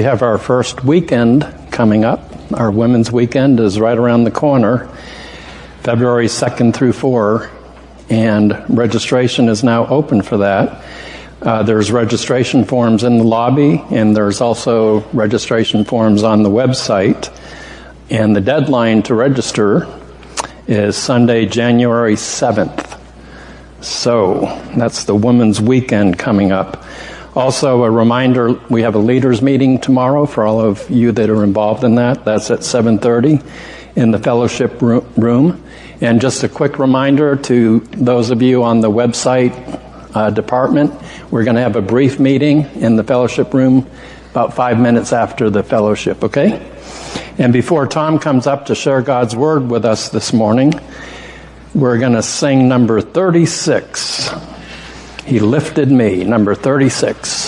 have our first weekend coming up. Our Women's Weekend is right around the corner, February 2nd through 4, and registration is now open for that. There's registration forms in the lobby, and there's also registration forms on the website. And the deadline to register is Sunday, January 7th. So that's the Women's Weekend coming up. Also, a reminder, we have a leaders meeting tomorrow for all of you that are involved in that. That's at 7:30 in the fellowship room. And just a quick reminder to those of you on the website department, we're going to have a brief meeting in the fellowship room about 5 minutes after the fellowship, okay? And before Tom comes up to share God's Word with us this morning, we're going to sing number 36. He Lifted Me, number 36.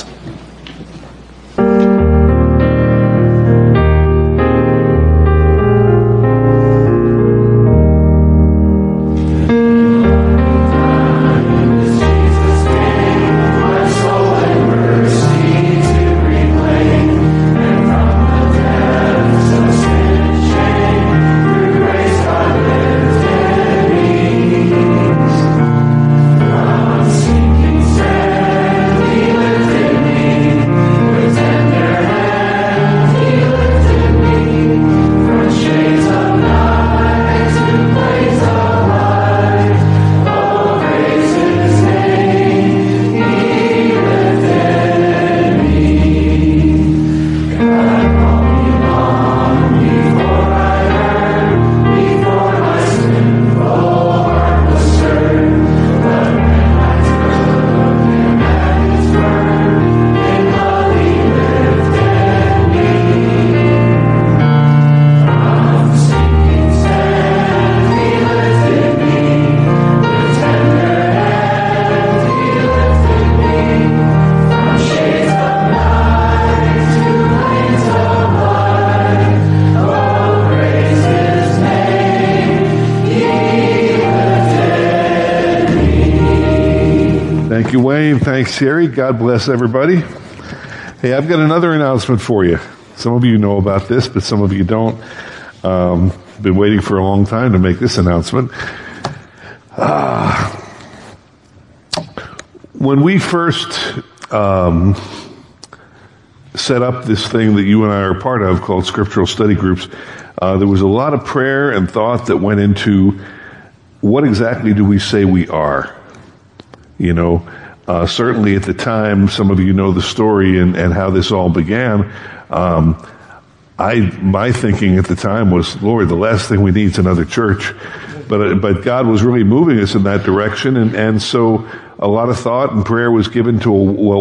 Thank you, Wayne. Thanks, Sherry. God bless everybody. Hey, I've got another announcement for you. Some of you know about this, but some of you don't. Been waiting for a long time to make this announcement. When we first set up this thing that you and I are part of called Scriptural Study Groups, there was a lot of prayer and thought that went into what exactly do we say we are? You know, certainly at the time, some of you know the story and how this all began. My thinking at the time was, Lord, the last thing we need is another church. But God was really moving us in that direction. And so a lot of thought and prayer was given to, well,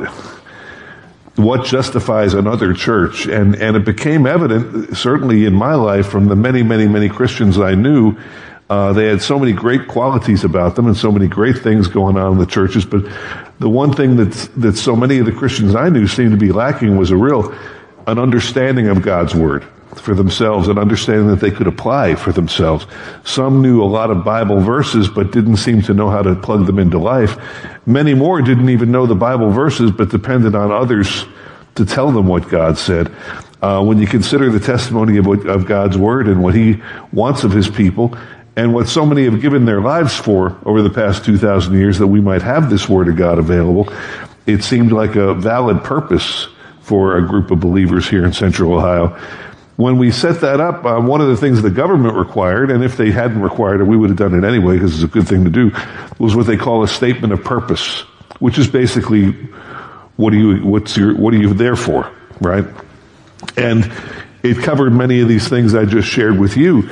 what justifies another church? And it became evident, certainly in my life, from the many, many, many Christians I knew. They had so many great qualities about them and so many great things going on in the churches. But the one thing that so many of the Christians I knew seemed to be lacking was an understanding of God's Word for themselves, an understanding that they could apply for themselves. Some knew a lot of Bible verses, but didn't seem to know how to plug them into life. Many more didn't even know the Bible verses, but depended on others to tell them what God said. When you consider the testimony of God's Word and what He wants of His people, and what so many have given their lives for over the past 2,000 years that we might have this Word of God available, it seemed like a valid purpose for a group of believers here in Central Ohio. When we set that up, one of the things the government required, and if they hadn't required it, we would have done it anyway because it's a good thing to do, was what they call a statement of purpose, which is basically what are you there for, right? And it covered many of these things I just shared with you.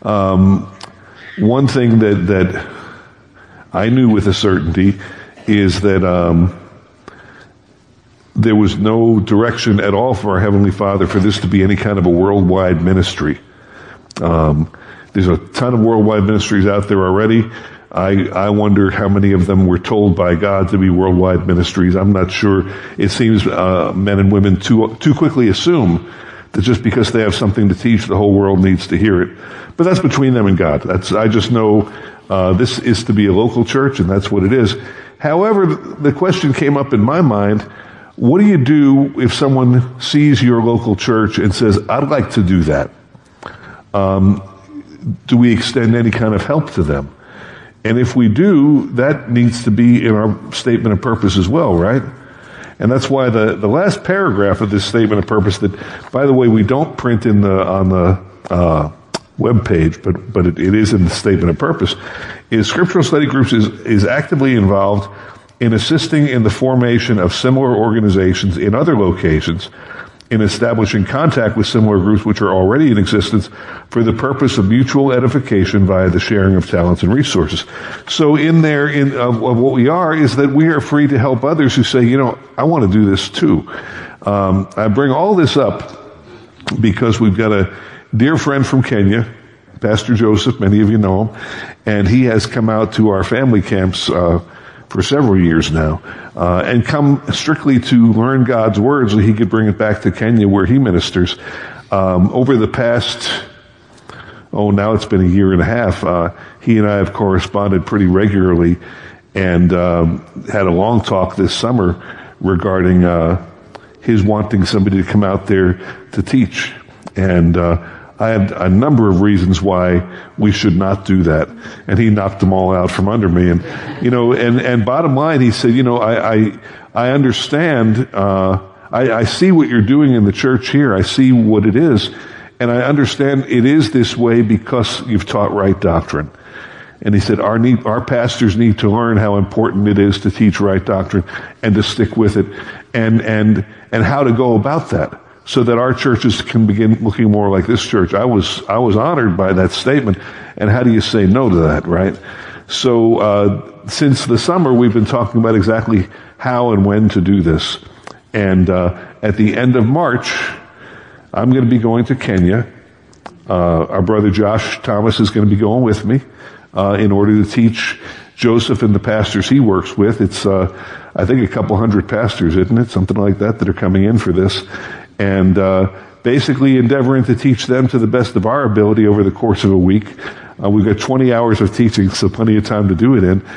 One thing that I knew with a certainty is that there was no direction at all for our Heavenly Father for this to be any kind of a worldwide ministry. There's a ton of worldwide ministries out there already. I wonder how many of them were told by God to be worldwide ministries. I'm not sure. It seems men and women too quickly assume that just because they have something to teach, the whole world needs to hear it. But that's between them and God. I just know this is to be a local church, and that's what it is. However, the question came up in my mind, What do you do if someone sees your local church and says, I'd like to do that? Do we extend any kind of help to them? And if we do, that needs to be in our statement of purpose as well, right? And that's why the last paragraph of this statement of purpose, that, by the way, we don't print on the web page, but it is in the statement of purpose, is Scriptural Study Groups is actively involved in assisting in the formation of similar organizations in other locations, in establishing contact with similar groups which are already in existence for the purpose of mutual edification via the sharing of talents and resources. So of what we are is that we are free to help others who say, I want to do this too. I bring all this up because we've got a dear friend from Kenya, Pastor Joseph, many of you know him, and he has come out to our family camps for several years now, and come strictly to learn God's Word so he could bring it back to Kenya where he ministers. Over the past, now it's been a year and a half, he and I have corresponded pretty regularly and had a long talk this summer regarding his wanting somebody to come out there to teach. And I had a number of reasons why we should not do that. And he knocked them all out from under me. And, and bottom line, he said, I understand, I see what you're doing in the church here. I see what it is. And I understand it is this way because you've taught right doctrine. And he said, our pastors need to learn how important it is to teach right doctrine and to stick with it and how to go about that, so that our churches can begin looking more like this church. I was honored by that statement. And how do you say no to that, right? So, since the summer, we've been talking about exactly how and when to do this. And, at the end of March, I'm going to be going to Kenya. Our brother Josh Thomas is going to be going with me, in order to teach Joseph and the pastors he works with. It's, I think a couple hundred pastors, isn't it? Something like that are coming in for this. And basically endeavoring to teach them to the best of our ability over the course of a week. We've got 20 hours of teaching, so plenty of time to do it in.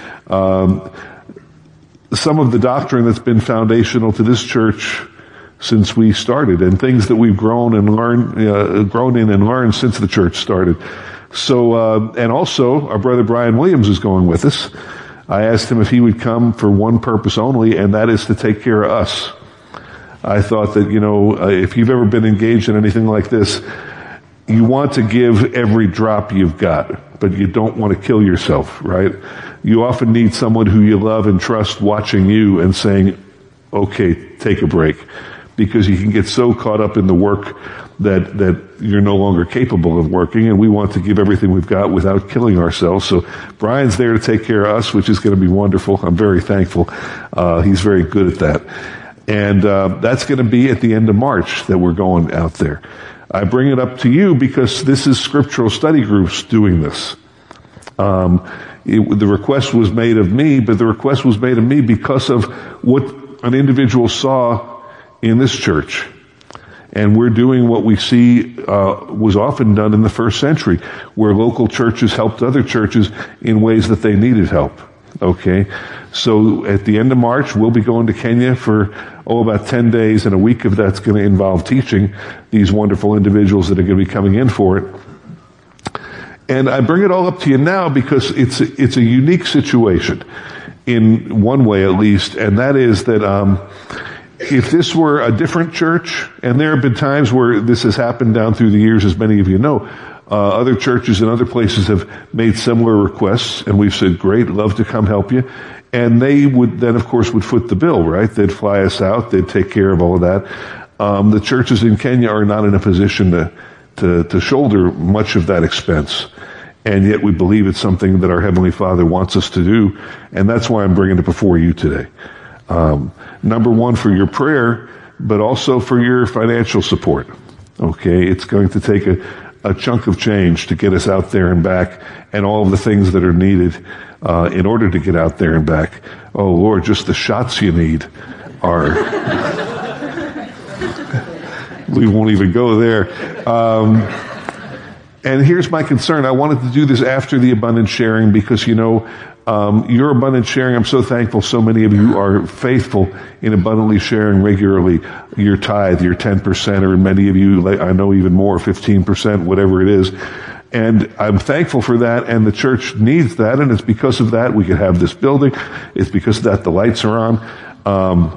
Some of the doctrine that's been foundational to this church since we started, and things that we've grown in and learned since the church started. So, and also, our brother Brian Williams is going with us. I asked him if he would come for one purpose only, and that is to take care of us. I thought that, if you've ever been engaged in anything like this, you want to give every drop you've got, but you don't want to kill yourself, right? You often need someone who you love and trust watching you and saying, okay, take a break, because you can get so caught up in the work that you're no longer capable of working, and we want to give everything we've got without killing ourselves. So Brian's there to take care of us, which is going to be wonderful. I'm very thankful. He's very good at that. And that's going to be at the end of March that we're going out there. I bring it up to you because this is Scriptural Study Groups doing this. The request was made of me, but the request was made of me because of what an individual saw in this church. And we're doing what we see was often done in the first century, where local churches helped other churches in ways that they needed help. Okay? So at the end of March, we'll be going to Kenya for, about 10 days, and a week of that's going to involve teaching these wonderful individuals that are going to be coming in for it. And I bring it all up to you now because it's a unique situation in one way at least, and that is that if this were a different church, and there have been times where this has happened down through the years, as many of you know, other churches and other places have made similar requests, and we've said, great, love to come help you. And they would then, of course, would foot the bill, right? They'd fly us out. They'd take care of all of that. The churches in Kenya are not in a position to shoulder much of that expense. And yet we believe it's something that our Heavenly Father wants us to do. And that's why I'm bringing it before you today. Number one, for your prayer, but also for your financial support. Okay? It's going to take a chunk of change to get us out there and back, and all of the things that are needed in order to get out there and back. Oh, Lord, just the shots you need are... we won't even go there. And here's my concern. I wanted to do this after the abundant sharing because, your abundant sharing, I'm so thankful so many of you are faithful in abundantly sharing regularly your tithe, your 10%, or many of you, I know even more, 15%, whatever it is. And I'm thankful for that, and the church needs that, and it's because of that we can have this building. It's because of that the lights are on.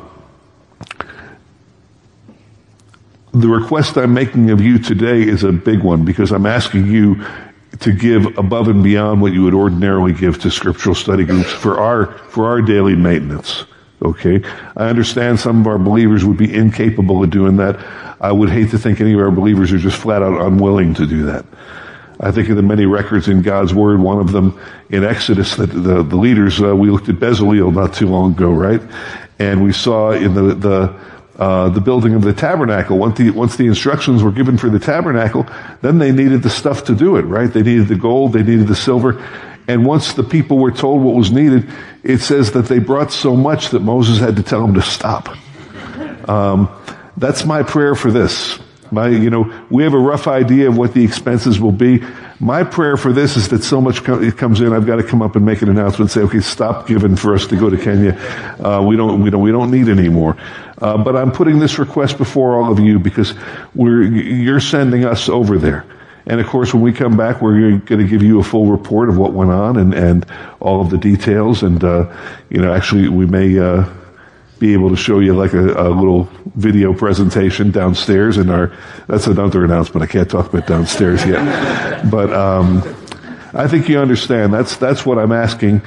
The request I'm making of you today is a big one, because I'm asking you to give above and beyond what you would ordinarily give to scriptural study groups for our daily maintenance. Okay? I understand some of our believers would be incapable of doing that. I would hate to think any of our believers are just flat out unwilling to do that. I think of the many records in God's Word, one of them in Exodus, that the leaders, we looked at Bezaleel not too long ago, right? And we saw in the building of the tabernacle, once the instructions were given for the tabernacle, then they needed the stuff to do it, right? They needed the gold, they needed the silver. And once the people were told what was needed, it says that they brought so much that Moses had to tell them to stop. That's my prayer for this. We have a rough idea of what the expenses will be. My prayer for this is that so much comes in, I've got to come up and make an announcement and say, okay, stop giving for us to go to Kenya. We don't need any more. But I'm putting this request before all of you because you're sending us over there. And of course, when we come back, we're going to give you a full report of what went on and all of the details. And, actually we may, be able to show you like a little video presentation downstairs that's another announcement. I can't talk about downstairs yet. But, I think you understand. That's what I'm asking.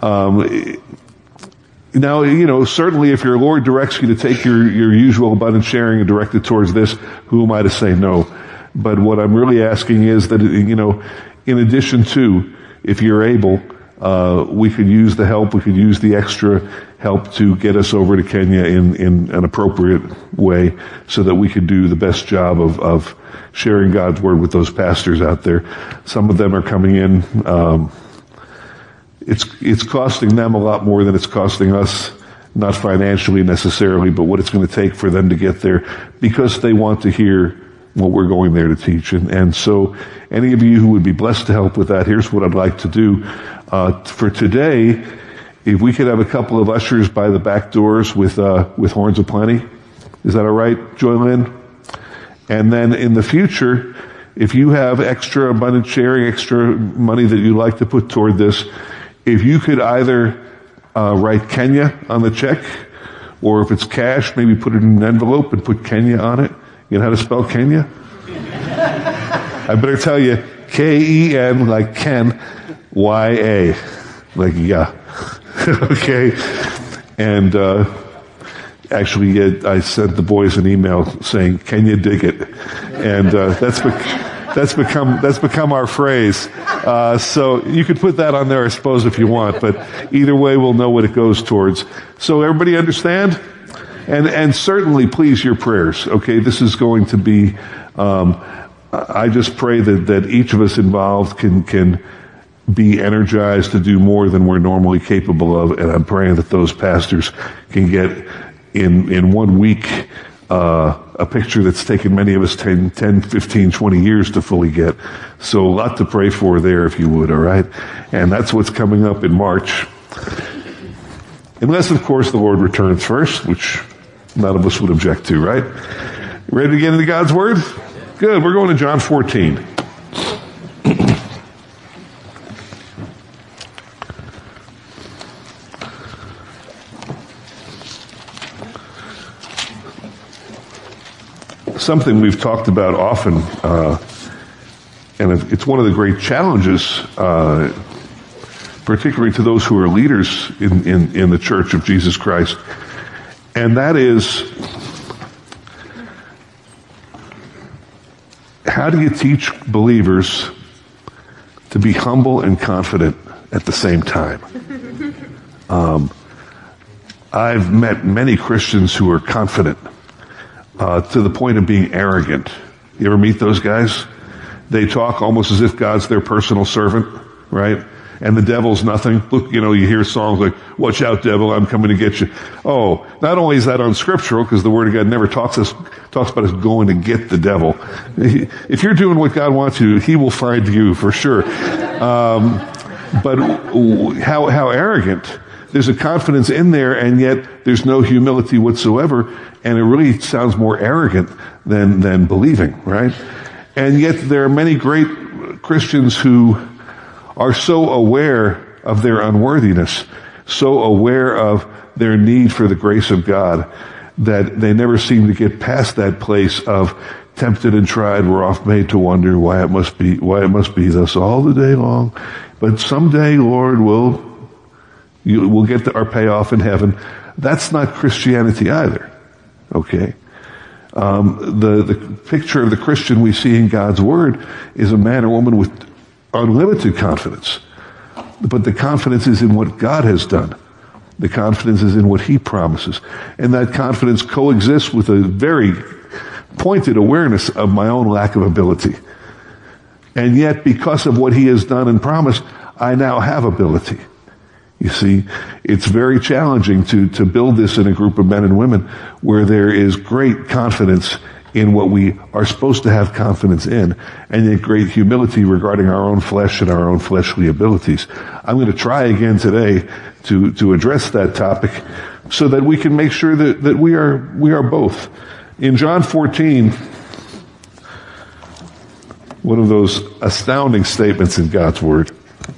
Now, certainly if your Lord directs you to take your usual abundant sharing and direct it towards this, who am I to say no? But what I'm really asking is that, in addition to, if you're able, we could use the help, we could use the extra help to get us over to Kenya in an appropriate way so that we could do the best job of sharing God's Word with those pastors out there. Some of them are coming in, it's costing them a lot more than it's costing us, not financially necessarily, but what it's going to take for them to get there because they want to hear what we're going there to teach. And so any of you who would be blessed to help with that, here's what I'd like to do. For today, if we could have a couple of ushers by the back doors with horns of plenty. Is that all right, Joy Lynn? And then in the future, if you have extra abundant sharing, extra money that you'd like to put toward this, if you could either write Kenya on the check, or if it's cash, maybe put it in an envelope and put Kenya on it. You know how to spell Kenya? I better tell you, K-E-N, like Ken, Y-A, like yeah. Okay? And actually, I sent the boys an email saying, "Can you dig it?" And that's become our phrase. So you could put that on there, I suppose, if you want. But either way, we'll know what it goes towards. So everybody understand? And certainly, please, your prayers. Okay, this is going to be. I just pray that each of us involved can be energized to do more than we're normally capable of, and I'm praying that those pastors can get in 1 week a picture that's taken many of us 10, 15, 20 years to fully get. So a lot to pray for there, if you would. All right, and that's what's coming up in March. Unless, of course, the Lord returns first, which none of us would object to, right? Ready to get into God's Word? Good. We're going to John 14. Something we've talked about often, and it's one of the great challenges, particularly to those who are leaders in the Church of Jesus Christ, and that is, how do you teach believers to be humble and confident at the same time? I've met many Christians who are confident to the point of being arrogant. You ever meet those guys? They talk almost as if God's their personal servant, right? And the devil's nothing. Look, you hear songs like, "Watch out, devil, I'm coming to get you." Oh, not only is that unscriptural, because the Word of God never talks about us going to get the devil. If you're doing what God wants you to, He will find you for sure. But how arrogant. There's a confidence in there, and yet there's no humility whatsoever, and it really sounds more arrogant than believing, right? And yet there are many great Christians who are so aware of their unworthiness, so aware of their need for the grace of God, that they never seem to get past that place of tempted and tried, we're oft made to wonder why it must be thus all the day long. But someday, Lord, we'll get our payoff in heaven. That's not Christianity either. Okay? The picture of the Christian we see in God's Word is a man or woman with unlimited confidence. But the confidence is in what God has done. The confidence is in what He promises. And that confidence coexists with a very pointed awareness of my own lack of ability. And yet, because of what He has done and promised, I now have ability. You see, it's very challenging to build this in a group of men and women where there is great confidence in what we are supposed to have confidence in, and yet great humility regarding our own flesh and our own fleshly abilities. I'm going to try again today to address that topic so that we can make sure that we are both. In John 14, one of those astounding statements in God's Word.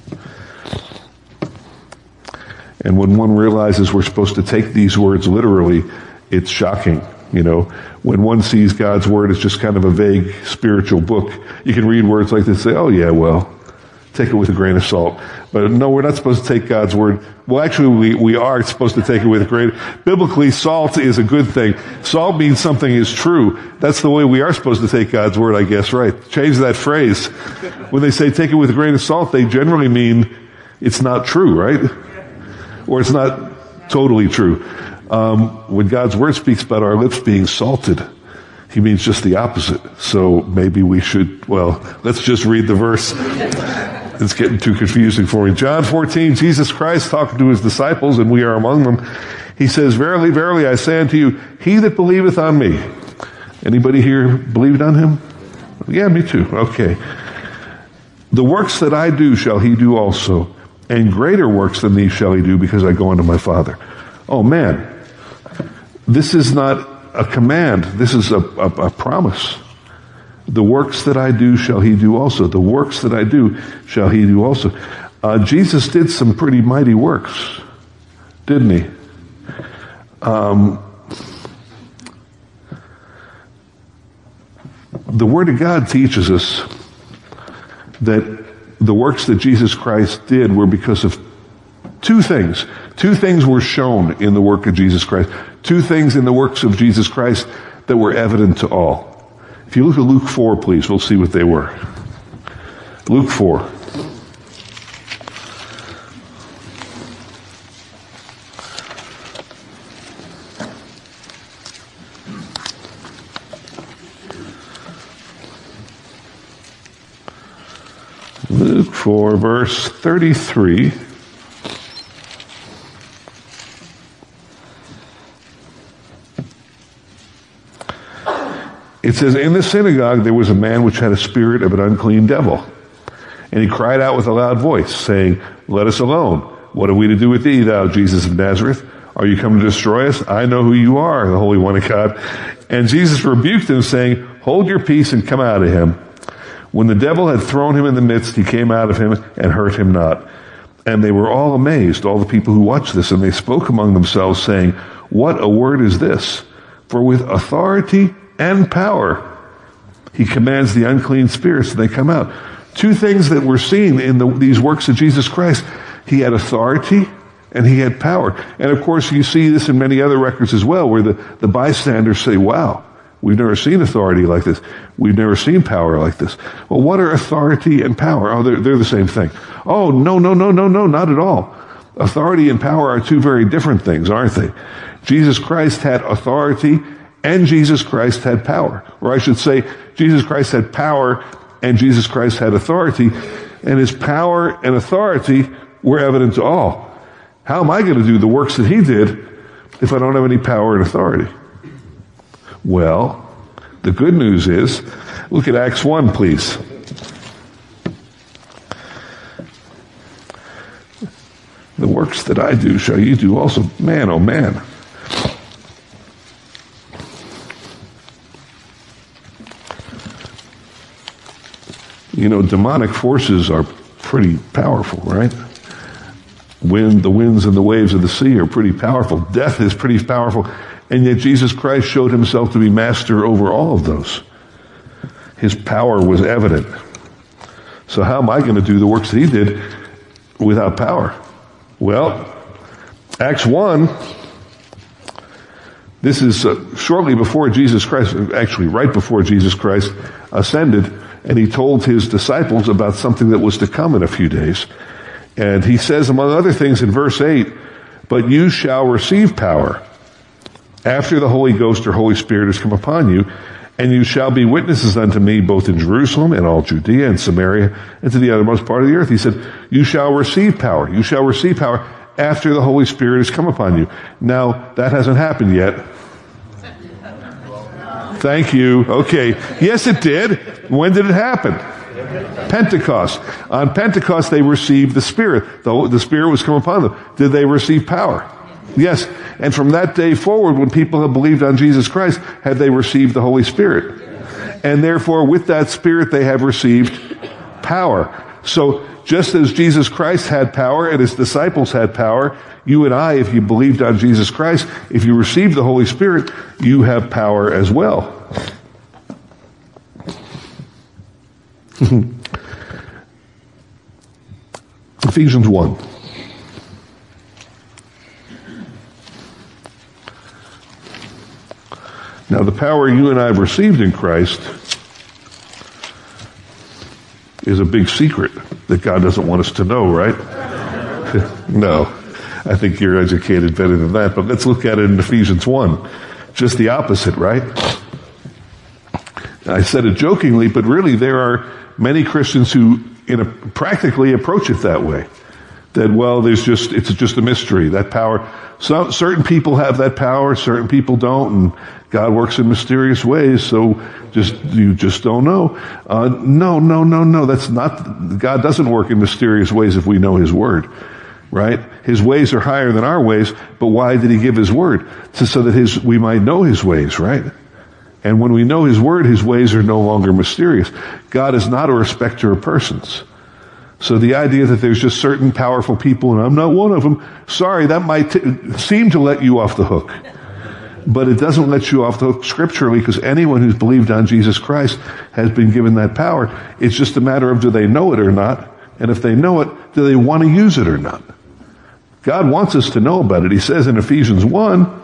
And when one realizes we're supposed to take these words literally, it's shocking. You know, when one sees God's Word as just kind of a vague spiritual book, you can read words like this and say, oh yeah, well, take it with a grain of salt. But no, we're not supposed to take God's Word. Well, actually, we are supposed to take it with a grain. Biblically, salt is a good thing. Salt means something is true. That's the way we are supposed to take God's Word, I guess, right? Change that phrase. When they say take it with a grain of salt, they generally mean it's not true, right? Or it's not totally true. When God's Word speaks about our lips being salted, He means just the opposite. So maybe we should, let's just read the verse. It's getting too confusing for me. John 14, Jesus Christ talking to His disciples, and we are among them. He says, verily, verily, I say unto you, he that believeth on me. Anybody here believed on Him? Yeah, me too. Okay. The works that I do shall he do also, and greater works than these shall he do, because I go unto my Father. Oh man. This is not a command. This is a promise. The works that I do shall he do also. The works that I do shall he do also. Jesus did some pretty mighty works, didn't He? The Word of God teaches us that the works that Jesus Christ did were because of two things. Two things were shown in the work of Jesus Christ. Two things in the works of Jesus Christ that were evident to all. If you look at Luke 4, please, we'll see what they were. Luke 4. Luke 4, verse 33. It says, in the synagogue there was a man which had a spirit of an unclean devil. And he cried out with a loud voice, saying, let us alone. What have we to do with thee, thou Jesus of Nazareth? Are you come to destroy us? I know who you are, the Holy One of God. And Jesus rebuked him, saying, hold your peace and come out of him. When the devil had thrown him in the midst, he came out of him and hurt him not. And they were all amazed, all the people who watched this, and they spoke among themselves, saying, what a word is this? For with authority and power he commands the unclean spirits, and they come out. Two things that we're seeing in these works of Jesus Christ. He had authority and he had power. And of course you see this in many other records as well, where the bystanders say, wow, we've never seen authority like this. We've never seen power like this. Well, what are authority and power? Oh, they're the same thing. Oh, no, not at all. Authority and power are two very different things, aren't they? Jesus Christ had authority and Jesus Christ had power. Or I should say, Jesus Christ had power and Jesus Christ had authority. And His power and authority were evident to all. How am I going to do the works that He did if I don't have any power and authority? Well, the good news is, look at Acts 1, please. The works that I do shall you do also. Man, oh man. You know, demonic forces are pretty powerful, right? The winds and the waves of the sea are pretty powerful. Death is pretty powerful. And yet Jesus Christ showed himself to be master over all of those. His power was evident. So how am I going to do the works that he did without power? Well, Acts 1, this is shortly before Jesus Christ, actually right before Jesus Christ ascended, and he told his disciples about something that was to come in a few days. And he says, among other things, in verse 8, but you shall receive power after the Holy Ghost or Holy Spirit has come upon you, and you shall be witnesses unto me both in Jerusalem and all Judea and Samaria and to the uttermost part of the earth. He said, you shall receive power. You shall receive power after the Holy Spirit has come upon you. Now, that hasn't happened yet. Thank you. Okay. Yes, it did. When did it happen? Pentecost. On Pentecost, they received the Spirit. The Spirit was come upon them. Did they receive power? Yes. And from that day forward, when people have believed on Jesus Christ, have they received the Holy Spirit. And therefore, with that Spirit, they have received power. So, just as Jesus Christ had power and his disciples had power, you and I, if you believed on Jesus Christ, if you received the Holy Spirit, you have power as well. Ephesians 1. Now, the power you and I have received in Christ is a big secret that God doesn't want us to know, right? No. I think you're educated better than that, but let's look at it in Ephesians 1. Just the opposite, right? I said it jokingly, but really there are many Christians who practically approach it that way. That, well, it's just a mystery, that power. Certain people have that power, certain people don't, and God works in mysterious ways, so you just don't know. No, that's not, God doesn't work in mysterious ways if we know his word, right? His ways are higher than our ways, but why did he give his word? So that we might know his ways, right? And when we know his word, his ways are no longer mysterious. God is not a respecter of persons. So the idea that there's just certain powerful people, and I'm not one of them, sorry, that might seem to let you off the hook. But it doesn't let you off the hook scripturally, because anyone who's believed on Jesus Christ has been given that power. It's just a matter of do they know it or not? And if they know it, do they want to use it or not? God wants us to know about it. He says in Ephesians 1,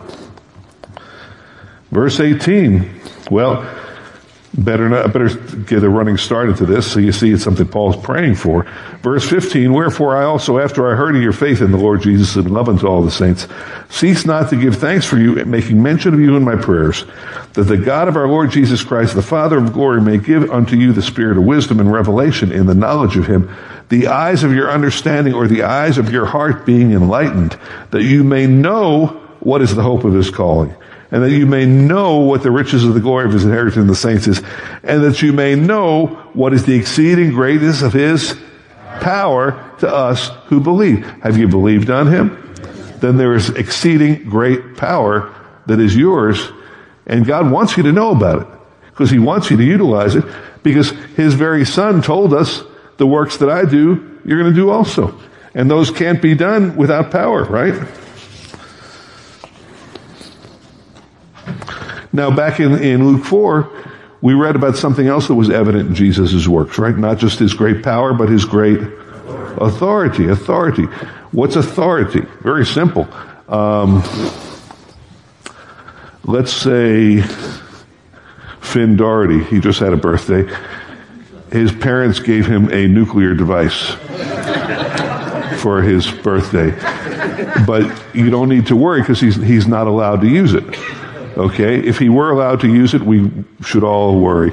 verse 18, well, better get a running start into this so you see it's something Paul's praying for. Verse 15, wherefore I also, after I heard of your faith in the Lord Jesus and love unto all the saints, cease not to give thanks for you, making mention of you in my prayers, that the God of our Lord Jesus Christ, the Father of glory, may give unto you the spirit of wisdom and revelation in the knowledge of him, the eyes of your understanding or the eyes of your heart being enlightened, that you may know what is the hope of his calling, and that you may know what the riches of the glory of his inheritance in the saints is, and that you may know what is the exceeding greatness of his power to us who believe. Have you believed on him? Then there is exceeding great power that is yours, and God wants you to know about it, because he wants you to utilize it, because his very son told us, the works that I do, you're going to do also. And those can't be done without power, right? Now, back in Luke 4, we read about something else that was evident in Jesus' works, right? Not just his great power, but his great authority. Authority. What's authority? Very simple. Let's say Finn Doherty, he just had a birthday. His parents gave him a nuclear device for his birthday. But you don't need to worry because he's not allowed to use it. Okay? If he were allowed to use it, we should all worry.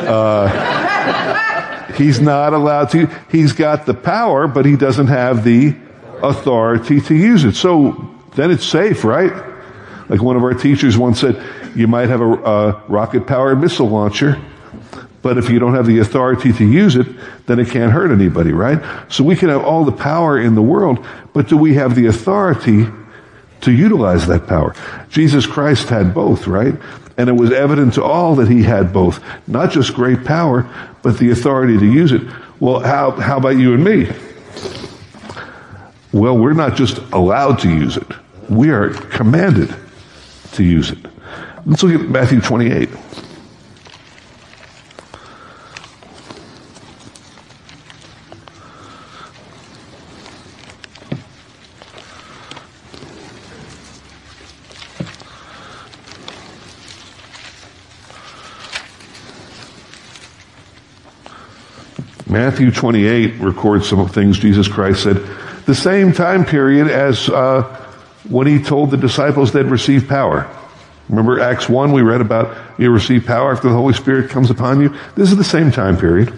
He's not allowed to. He's got the power, but he doesn't have the authority to use it. So then it's safe, right? Like one of our teachers once said, you might have a rocket-powered missile launcher, But if you don't have the authority to use it, then it can't hurt anybody, right? So we can have all the power in the world, but do we have the authority to utilize that power? Jesus Christ had both, right? And it was evident to all that he had both. Not just great power, but the authority to use it. Well, how about you and me? Well, we're not just allowed to use it. We are commanded to use it. Let's look at Matthew 28. Matthew 28 records some things Jesus Christ said. The same time period as when he told the disciples they'd receive power. Remember Acts 1, we read about you receive power after the Holy Spirit comes upon you. This is the same time period.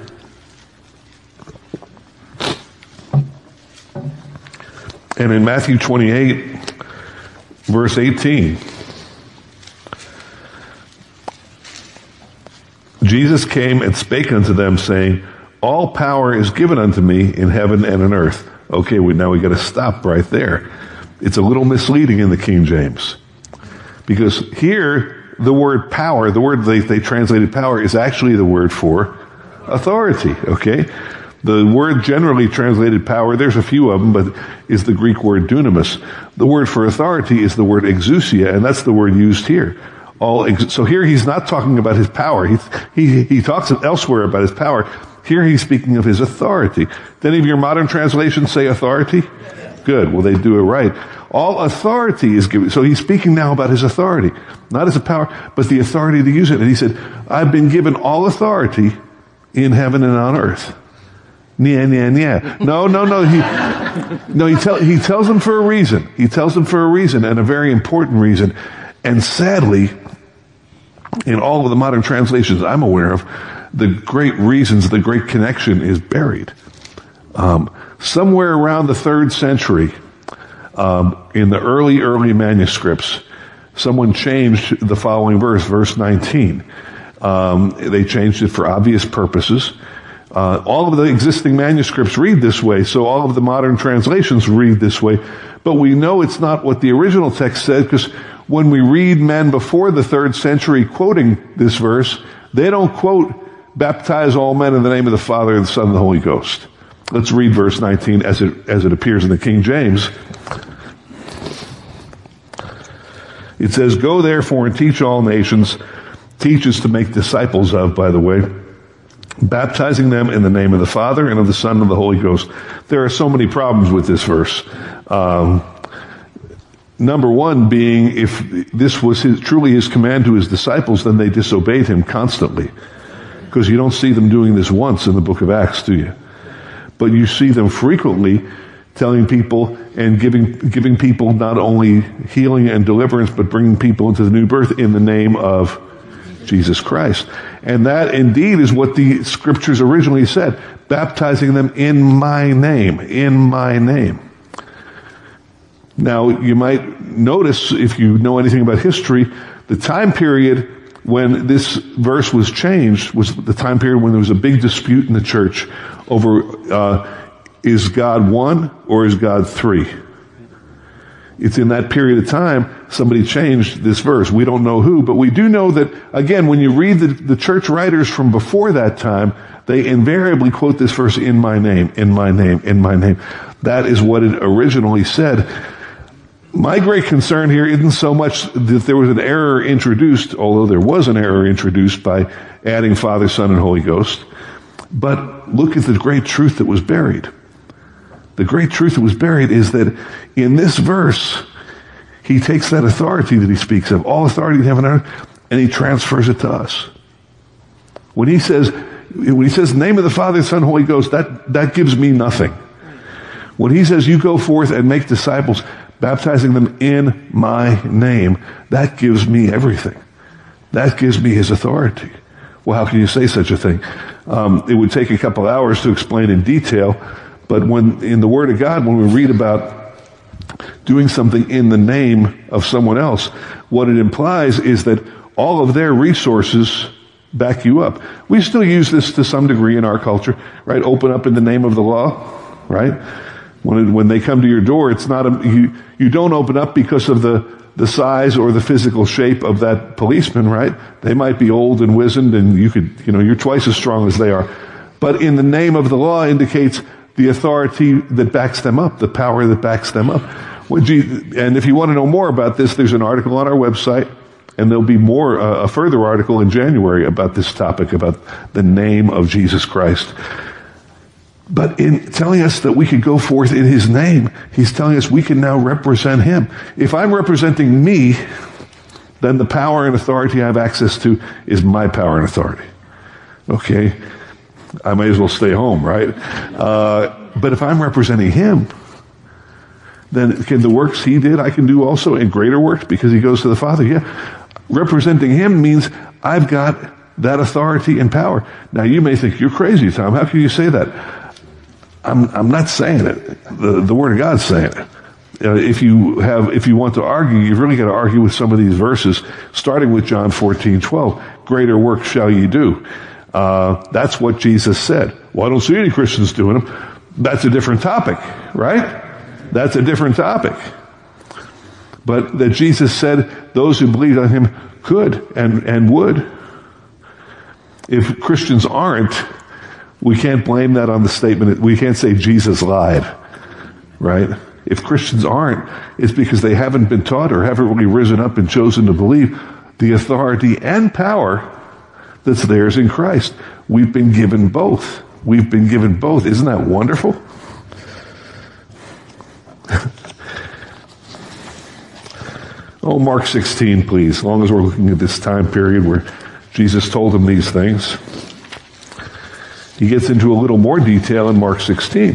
And in Matthew 28, verse 18, Jesus came and spake unto them, saying, all power is given unto me in heaven and on earth. Okay, now we got to stop right there. It's a little misleading in the King James. Because here, the word power, the word they translated power, is actually the word for authority, okay? The word generally translated power, there's a few of them, but is the Greek word dunamis. The word for authority is the word exousia, and that's the word used here. So here he's not talking about his power. He talks elsewhere about his power. Here he's speaking of his authority. Do any of your modern translations say authority? Good. Well, they do it right. All authority is given. So he's speaking now about his authority. Not as a power, but the authority to use it. And he said, I've been given all authority in heaven and on earth. Yeah. No. He tells them for a reason. He tells them for a reason, and a very important reason. And sadly, in all of the modern translations I'm aware of, the great reasons, the great connection is buried. Somewhere around the 3rd century, in the early manuscripts, someone changed the following verse 19. They changed it for obvious purposes. All of the existing manuscripts read this way, so all of the modern translations read this way. But we know it's not what the original text said, because when we read men before the 3rd century quoting this verse, they don't quote, baptize all men in the name of the Father, and the Son, and the Holy Ghost. Let's read verse 19 as it appears in the King James. It says, go therefore and teach all nations. Teach is to make disciples of, by the way. Baptizing them in the name of the Father and of the Son and of the Holy Ghost. There are so many problems with this verse. Number one being, if this was truly his command to his disciples, then they disobeyed him constantly. Because you don't see them doing this once in the book of Acts, do you? But you see them frequently telling people and giving people not only healing and deliverance, but bringing people into the new birth in the name of Jesus Christ. And that indeed is what the scriptures originally said, baptizing them in my name, in my name. Now, you might notice, if you know anything about history, the time period when this verse was changed was the time period when there was a big dispute in the church over is God one or is God three? It's in that period of time somebody changed this verse. We don't know who, but we do know that, again, when you read the church writers from before that time, they invariably quote this verse, in my name, in my name, in my name. That is what it originally said. My great concern here isn't so much that there was an error introduced, although there was an error introduced by adding Father, Son, and Holy Ghost, but look at the great truth that was buried. The great truth that was buried is that in this verse, he takes that authority that he speaks of, all authority in heaven and earth, and he transfers it to us. When he says the name of the Father, Son, Holy Ghost, that gives me nothing. When he says you go forth and make disciples, baptizing them in my name, that gives me everything. That gives me his authority. Well, how can you say such a thing? It would take a couple hours to explain in detail, but when in the Word of God, when we read about doing something in the name of someone else, what it implies is that all of their resources back you up. We still use this to some degree in our culture, right? Open up in the name of the law, right? When they come to your door, it's not you don't open up because of the size or the physical shape of that policeman, right? They might be old and wizened, and you're twice as strong as they are. But in the name of the law indicates the authority that backs them up, the power that backs them up. And if you want to know more about this, there's an article on our website, and there'll be a further article in January about this topic, about the name of Jesus Christ. But in telling us that we could go forth in his name, he's telling us we can now represent him. If I'm representing me, then the power and authority I have access to is my power and authority. Okay? I may as well stay home, right? But if I'm representing him, then can the works he did, I can do also, in greater works, because he goes to the Father. Yeah. Representing him means I've got that authority and power. Now you may think, you're crazy, Tom. How can you say that? I'm not saying it. The Word of God's saying it. If you want to argue, you've really got to argue with some of these verses, starting with John 14:12. Greater work shall ye do. That's what Jesus said. Well, I don't see any Christians doing them. That's a different topic, right? That's a different topic. But that Jesus said those who believed on him could and would. If Christians aren't, we can't blame that on the statement. We can't say Jesus lied, right? If Christians aren't, it's because they haven't been taught or haven't really risen up and chosen to believe the authority and power that's theirs in Christ. We've been given both. We've been given both. Isn't that wonderful? Oh, Mark 16, please, as long as we're looking at this time period where Jesus told them these things. He gets into a little more detail in Mark 16.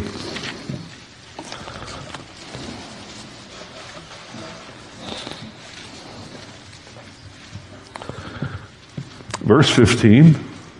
Verse 15.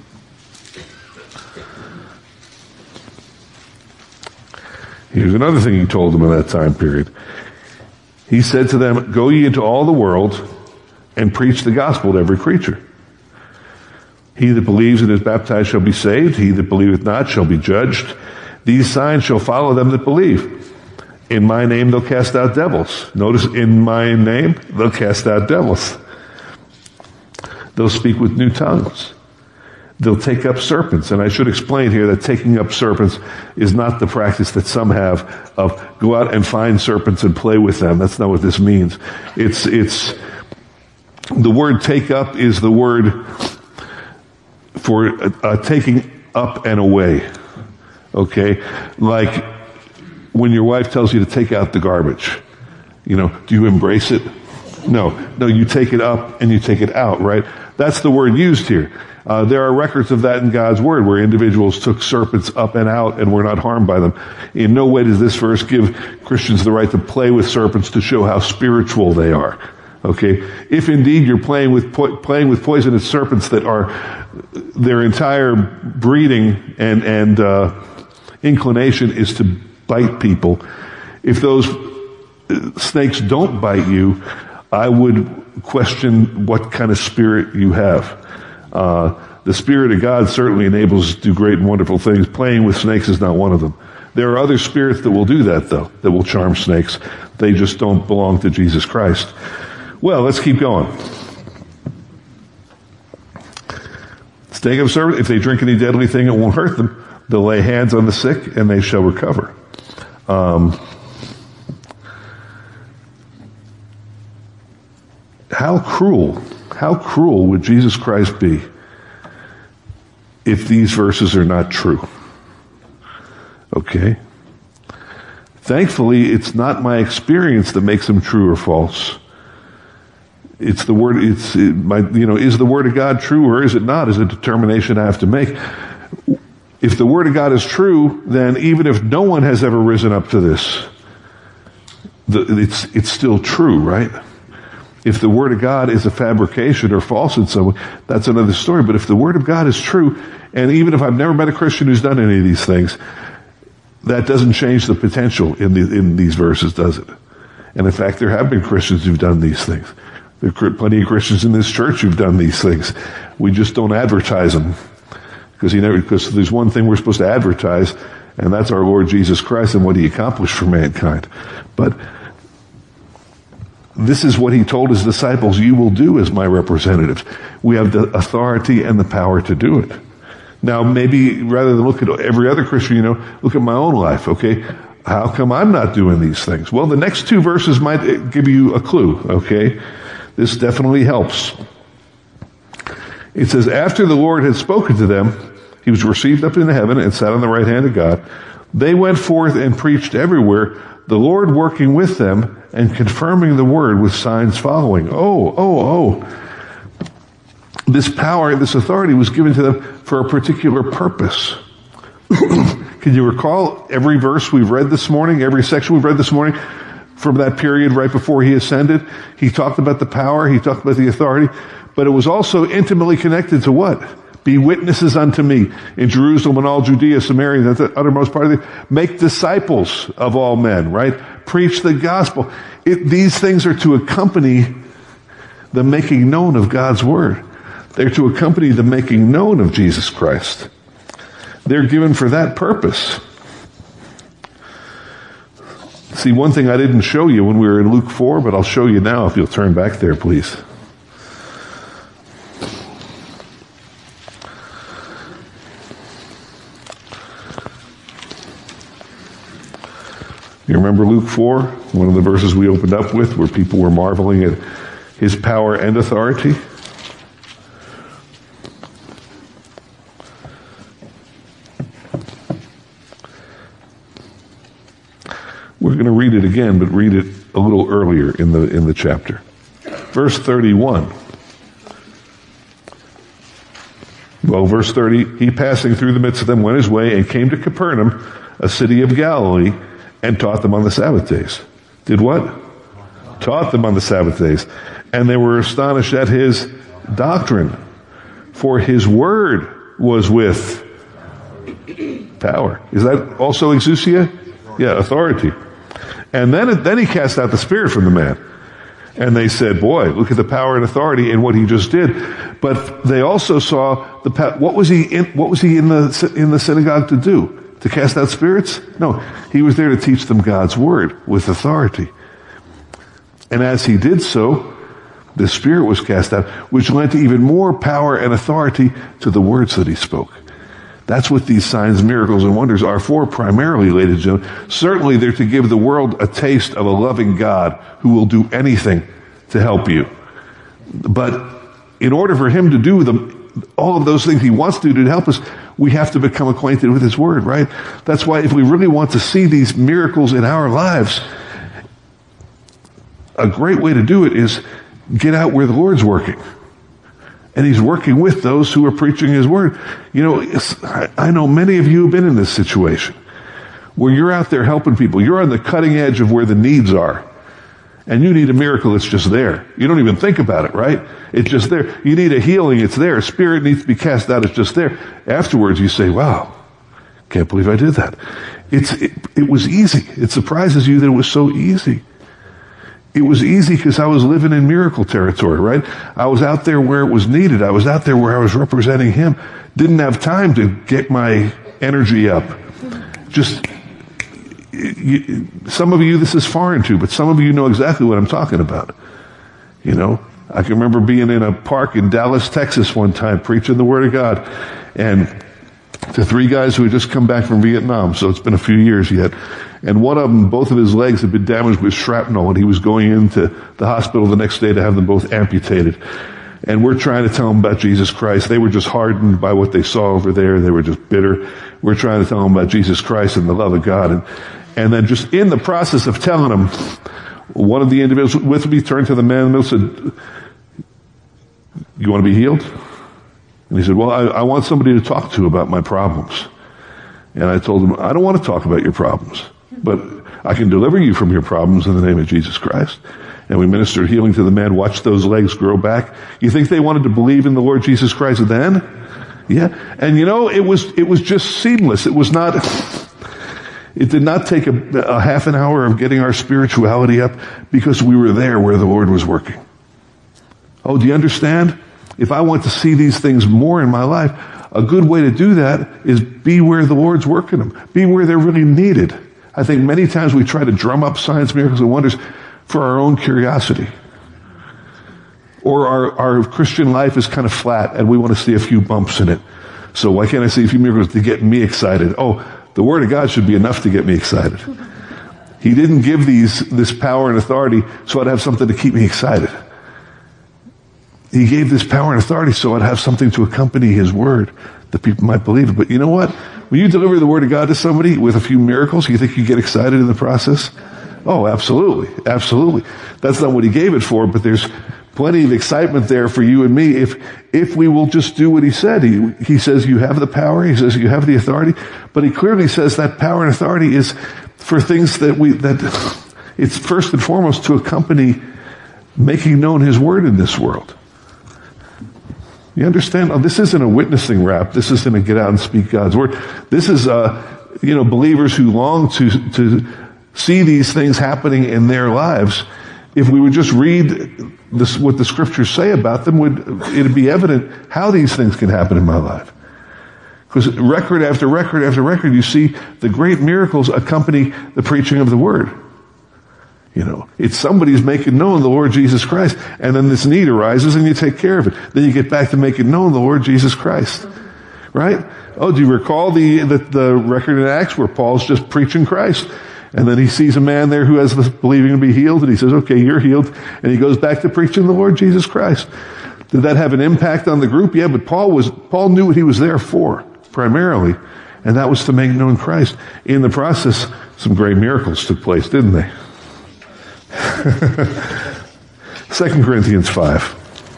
Here's another thing he told them in that time period. He said to them, "Go ye into all the world and preach the gospel to every creature. He that believes and is baptized shall be saved. He that believeth not shall be judged. These signs shall follow them that believe. In my name they'll cast out devils." Notice, in my name, they'll cast out devils. They'll speak with new tongues. They'll take up serpents. And I should explain here that taking up serpents is not the practice that some have of go out and find serpents and play with them. That's not what this means. It's the word take up is the word for taking up and away. Okay? Like when your wife tells you to take out the garbage. Do you embrace it? No, you take it up and you take it out, right? That's the word used here. There are records of that in God's Word where individuals took serpents up and out and were not harmed by them. In no way does this verse give Christians the right to play with serpents to show how spiritual they are. Okay? If indeed you're playing with poisonous serpents that are their entire breeding and inclination is to bite people, if those snakes don't bite you, I would question what kind of spirit you have. The Spirit of God certainly enables us to do great and wonderful things. Playing with snakes is not one of them. There are other spirits that will do that, though, that will charm snakes. They just don't belong to Jesus Christ. Well, let's keep going. Staying observant, if they drink any deadly thing, it won't hurt them. They'll lay hands on the sick, and they shall recover. How cruel would Jesus Christ be if these verses are not true? Okay? Thankfully, it's not my experience that makes them true or false. It's the word, is the Word of God true or is it not? Is a determination I have to make. If the Word of God is true, then even if no one has ever risen up to this, it's still true, right? If the Word of God is a fabrication or false in some way, that's another story. But if the Word of God is true, and even if I've never met a Christian who's done any of these things, that doesn't change the potential in these verses, does it? And in fact, there have been Christians who've done these things. There are plenty of Christians in this church who've done these things. We just don't advertise them. Because there's one thing we're supposed to advertise, and that's our Lord Jesus Christ and what he accomplished for mankind. But this is what he told his disciples, you will do as my representatives. We have the authority and the power to do it. Now, maybe rather than look at every other Christian, look at my own life, okay? How come I'm not doing these things? Well, the next two verses might give you a clue, okay? This definitely helps. It says, after the Lord had spoken to them, he was received up into heaven and sat on the right hand of God. They went forth and preached everywhere, the Lord working with them and confirming the word with signs following. This power, this authority was given to them for a particular purpose. Can you recall every verse we've read this morning, every section we've read this morning from that period right before he ascended? He talked about the power, he talked about the authority, but it was also intimately connected to what? Be witnesses unto me in Jerusalem and all Judea, Samaria, and the uttermost part of the earth. Make disciples of all men, right? Preach the gospel. These things are to accompany the making known of God's word. They're to accompany the making known of Jesus Christ. They're given for that purpose. See, one thing I didn't show you when we were in Luke 4, but I'll show you now if you'll turn back there, please. You remember Luke 4, one of the verses we opened up with, where people were marveling at his power and authority? We're going to read it again, but read it a little earlier in the chapter. Verse 31. Well, verse 30, he passing through the midst of them went his way and came to Capernaum, a city of Galilee, and taught them on the Sabbath days. Did what? Taught them on the Sabbath days. And they were astonished at his doctrine, for his word was with power. Is that also exousia? Yeah, authority. And then he cast out the spirit from the man. And they said, boy, look at the power and authority in what he just did. But they also saw what was he in the synagogue to do? To cast out spirits? No, he was there to teach them God's word with authority. And as he did so, the spirit was cast out, which led to even more power and authority to the words that he spoke. That's what these signs, miracles, and wonders are for primarily, ladies and gentlemen. Certainly they're to give the world a taste of a loving God who will do anything to help you. But in order for him to do all of those things he wants to do to help us, we have to become acquainted with his word, right? That's why if we really want to see these miracles in our lives, a great way to do it is get out where the Lord's working. And he's working with those who are preaching his word. I know many of you have been in this situation where you're out there helping people. You're on the cutting edge of where the needs are. And you need a miracle, it's just there. You don't even think about it, right? It's just there. You need a healing, it's there. A spirit needs to be cast out, it's just there. Afterwards you say, wow, can't believe I did that. It was easy. It surprises you that it was so easy. It was easy because I was living in miracle territory, right? I was out there where it was needed. I was out there where I was representing him. Didn't have time to get my energy up. Some of you this is foreign to, but some of you know exactly what I'm talking about. I can remember being in a park in Dallas, Texas one time, preaching the Word of God, and to three guys who had just come back from Vietnam, so it's been a few years yet. And one of them, both of his legs had been damaged with shrapnel, and he was going into the hospital the next day to have them both amputated. And we're trying to tell them about Jesus Christ. They were just hardened by what they saw over there. They were just bitter. We're trying to tell them about Jesus Christ and the love of God. And then just in the process of telling them, one of the individuals with me turned to the man in the middle and said, you want to be healed? And he said, well, I want somebody to talk to about my problems. And I told him, I don't want to talk about your problems, but I can deliver you from your problems in the name of Jesus Christ. And we ministered healing to the man, watched those legs grow back. You think they wanted to believe in the Lord Jesus Christ then? Yeah. And it was just seamless. It did not take a half an hour of getting our spirituality up because we were there where the Lord was working. Oh, do you understand? If I want to see these things more in my life, a good way to do that is be where the Lord's working them. Be where they're really needed. I think many times we try to drum up signs, miracles, and wonders for our own curiosity. Or our Christian life is kind of flat and we want to see a few bumps in it. So why can't I see a few miracles to get me excited? Oh, the Word of God should be enough to get me excited. He didn't give this power and authority so I'd have something to keep me excited. He gave this power and authority so I'd have something to accompany His Word, that people might believe it. But you know what? When you deliver the Word of God to somebody with a few miracles, you think you get excited in the process? Oh, absolutely. Absolutely. That's not what He gave it for, but there's plenty of excitement there for you and me if we will just do what He said. He says you have the power. He says you have the authority. But He clearly says that power and authority is for things that it's first and foremost to accompany making known His Word in this world. You understand? Oh, this isn't a witnessing rap. This isn't a get out and speak God's Word. This is, believers who long to see these things happening in their lives. If we would just read what the Scriptures say about them, it'd be evident how these things can happen in my life. Because record after record after record, you see the great miracles accompany the preaching of the Word. It's somebody's making known the Lord Jesus Christ, and then this need arises and you take care of it. Then you get back to making known the Lord Jesus Christ. Right? Oh, do you recall the record in Acts where Paul's just preaching Christ? And then he sees a man there who has the believing to be healed, and he says, okay, you're healed. And he goes back to preaching the Lord Jesus Christ. Did that have an impact on the group? Yeah, but Paul knew what he was there for, primarily, and that was to make known Christ. In the process, some great miracles took place, didn't they? 2 Corinthians 5.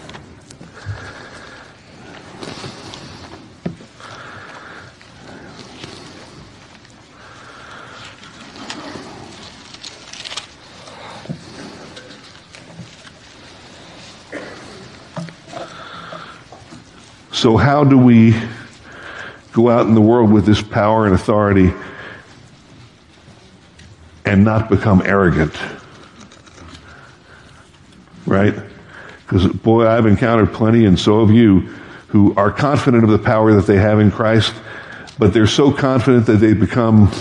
So how do we go out in the world with this power and authority and not become arrogant? Right? Because, boy, I've encountered plenty, and so have you, who are confident of the power that they have in Christ, but they're so confident that they become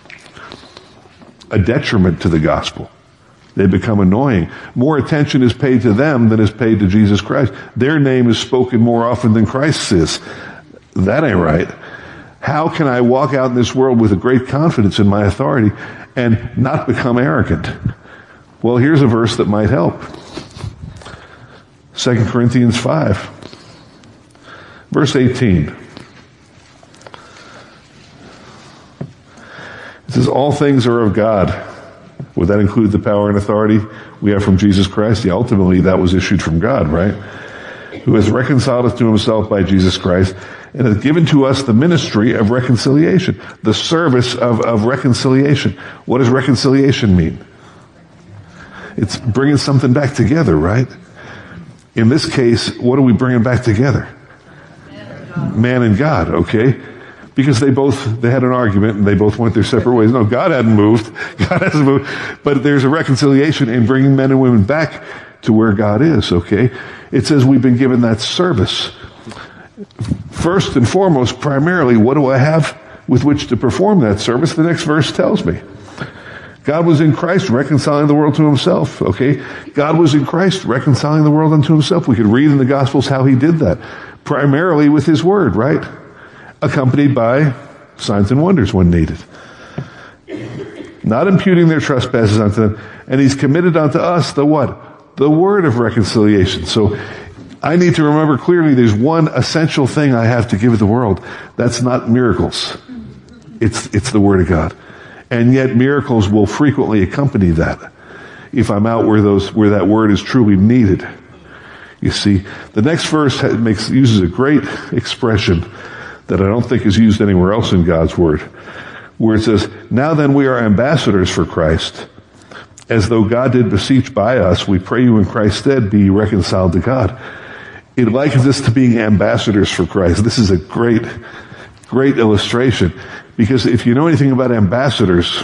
a detriment to the gospel. They become annoying. More attention is paid to them than is paid to Jesus Christ. Their name is spoken more often than Christ's is. That ain't right. How can I walk out in this world with a great confidence in my authority and not become arrogant? Well, here's a verse that might help. 2 Corinthians 5, verse 18. It says, all things are of God. Would that include the power and authority we have from Jesus Christ? Yeah, ultimately that was issued from God, right? Who has reconciled us to Himself by Jesus Christ and has given to us the ministry of reconciliation, the service of reconciliation. What does reconciliation mean? It's bringing something back together, right? In this case, what are we bringing back together? Man and God, okay? Because they had an argument and they both went their separate ways. No, God hadn't moved. God hasn't moved. But there's a reconciliation in bringing men and women back to where God is, okay? It says we've been given that service. First and foremost, primarily, what do I have with which to perform that service? The next verse tells me. God was in Christ reconciling the world to Himself, okay? God was in Christ reconciling the world unto Himself. We could read in the Gospels how He did that. Primarily with His Word, right? Accompanied by signs and wonders when needed. Not imputing their trespasses unto them. And He's committed unto us the what? The word of reconciliation. So I need to remember clearly there's one essential thing I have to give the world. That's not miracles. It's the Word of God. And yet miracles will frequently accompany that if I'm out where that word is truly needed. You see, the next verse uses a great expression that I don't think is used anywhere else in God's Word, where it says, now then we are ambassadors for Christ, as though God did beseech by us, we pray you in Christ's stead be reconciled to God. It likens us to being ambassadors for Christ. This is a great, great illustration, because if you know anything about ambassadors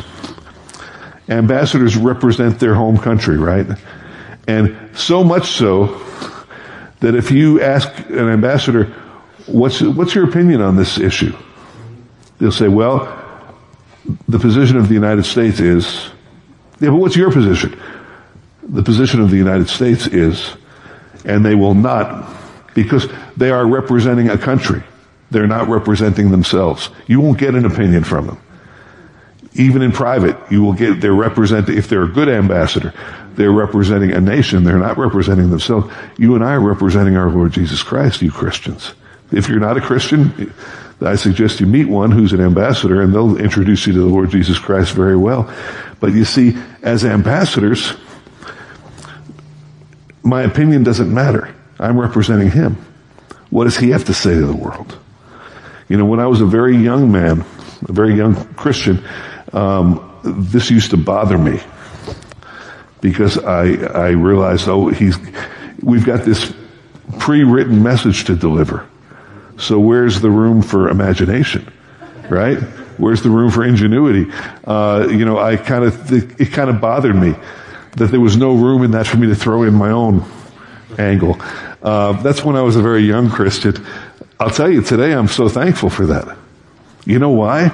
represent their home country, right? And so much so that if you ask an ambassador, what's your opinion on this issue? They'll say, well, the position of the United States is, yeah, but what's your position? The position of the United States is, and they will not, because they are representing a country. They're not representing themselves. You won't get an opinion from them. Even in private, they're representing, if they're a good ambassador, they're representing a nation. They're not representing themselves. You and I are representing our Lord Jesus Christ, you Christians. If you're not a Christian, I suggest you meet one who's an ambassador, and they'll introduce you to the Lord Jesus Christ very well. But you see, as ambassadors, my opinion doesn't matter. I'm representing him. What does he have to say to the world? You know, when I was a very young man, a very young Christian, this used to bother me because I realized, we've got this pre-written message to deliver. So where's the room for imagination, right? Where's the room for ingenuity? It kind of bothered me that there was no room in that for me to throw in my own angle. That's when I was a very young Christian. I'll tell you, today I'm so thankful for that. You know why?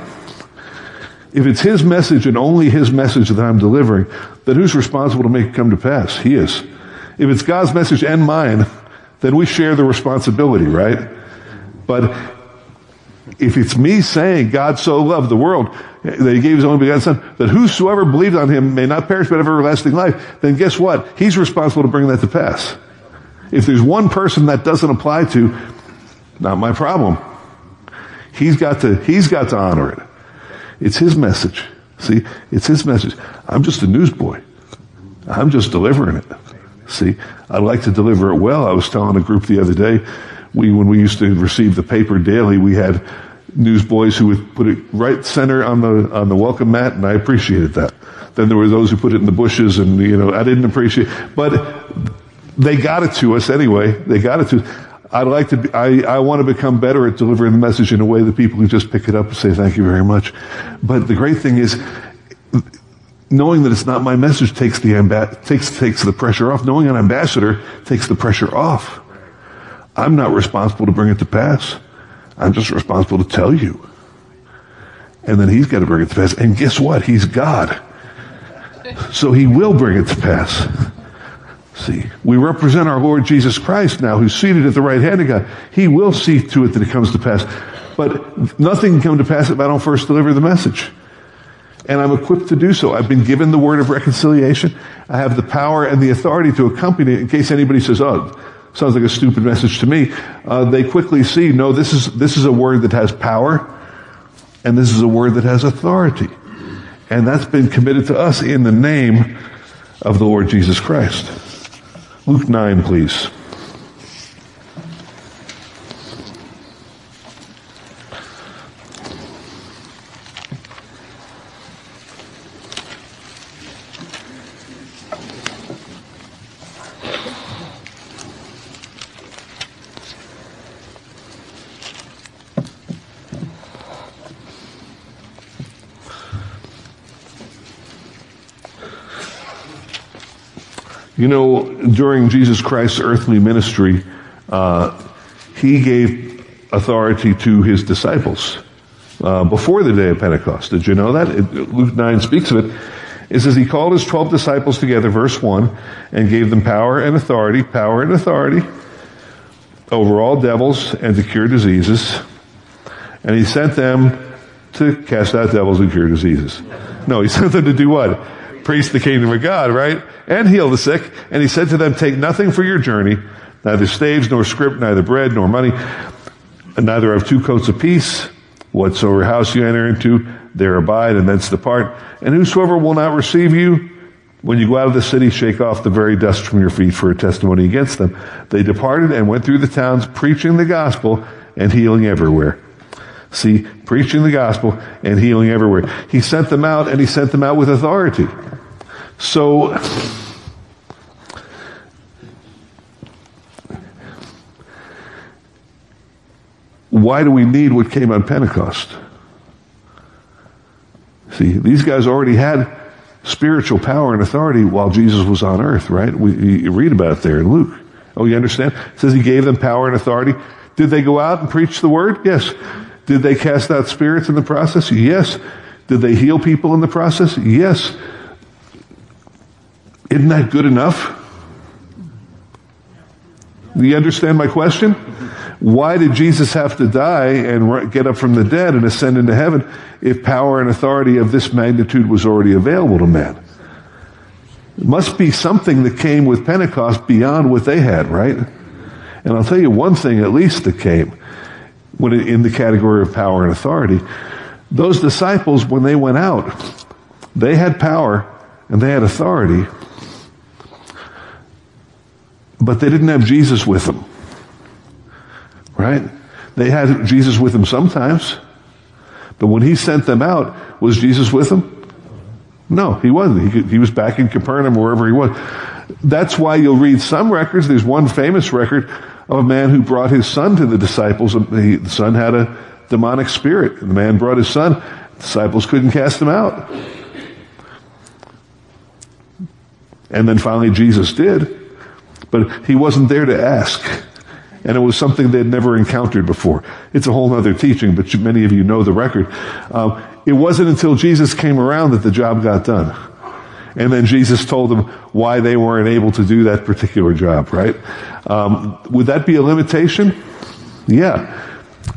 If it's his message and only his message that I'm delivering, then who's responsible to make it come to pass? He is. If it's God's message and mine, then we share the responsibility, right? But if it's me saying God so loved the world that he gave his only begotten son, that whosoever believed on him may not perish but have everlasting life, then guess what? He's responsible to bring that to pass. If there's one person that doesn't apply to, not my problem. He's got to honor it. It's his message. See, it's his message. I'm just a newsboy. I'm just delivering it. See, I'd like to deliver it well. I was telling a group the other day, when we used to receive the paper daily, we had newsboys who would put it right center on the welcome mat, and I appreciated that. Then there were those who put it in the bushes, and I didn't appreciate it. But they got it to us anyway. They got it to us. I want to become better at delivering the message in a way that people can just pick it up and say thank you very much. But the great thing is, knowing that it's not my message takes the pressure off. Knowing an ambassador takes the pressure off. I'm not responsible to bring it to pass. I'm just responsible to tell you. And then he's got to bring it to pass. And guess what? He's God. So he will bring it to pass. See, we represent our Lord Jesus Christ now, who's seated at the right hand of God. He will see to it that it comes to pass. But nothing can come to pass if I don't first deliver the message. And I'm equipped to do so. I've been given the word of reconciliation. I have the power and the authority to accompany it in case anybody says, oh, sounds like a stupid message to me. They quickly see, no, this is a word that has power, and this is a word that has authority. And that's been committed to us in the name of the Lord Jesus Christ. Luke 9, please. During Jesus Christ's earthly ministry, he gave authority to his disciples before the day of Pentecost. Did you know that? Luke 9 speaks of it. It says he called his 12 disciples together, verse 1, and gave them power and authority over all devils and to cure diseases. And he sent them to cast out devils and cure diseases. No, he sent them to do what? Preach the kingdom of God, right? And heal the sick. And he said to them, take nothing for your journey, neither staves nor scrip, neither bread nor money, and neither have 2 coats apiece. Whatsoever house you enter into, there abide, and thence depart. And whosoever will not receive you, when you go out of the city, shake off the very dust from your feet for a testimony against them. They departed and went through the towns, preaching the gospel and healing everywhere. See, preaching the gospel and healing everywhere. He sent them out, and he sent them out with authority. So, why do we need what came on Pentecost? See, these guys already had spiritual power and authority while Jesus was on earth, right? You read about it there in Luke. Oh, you understand? It says he gave them power and authority. Did they go out and preach the word? Yes. Did they cast out spirits in the process? Yes. Did they heal people in the process? Yes. Isn't that good enough? Do you understand my question? Why did Jesus have to die and get up from the dead and ascend into heaven if power and authority of this magnitude was already available to man? It must be something that came with Pentecost beyond what they had, right? And I'll tell you one thing at least that came in the category of power and authority. Those disciples, when they went out, they had power and they had authority, but they didn't have Jesus with them. Right? They had Jesus with them sometimes, but when he sent them out, was Jesus with them? No, he wasn't. He was back in Capernaum, wherever he was. That's why you'll read some records. There's one famous record of a man who brought his son to the disciples. The son had a demonic spirit. The man brought his son. The disciples couldn't cast him out. And then finally Jesus did. But he wasn't there to ask. And it was something they'd never encountered before. It's a whole other teaching, but many of you know the record. It wasn't until Jesus came around that the job got done. And then Jesus told them why they weren't able to do that particular job, right? Would that be a limitation? Yeah.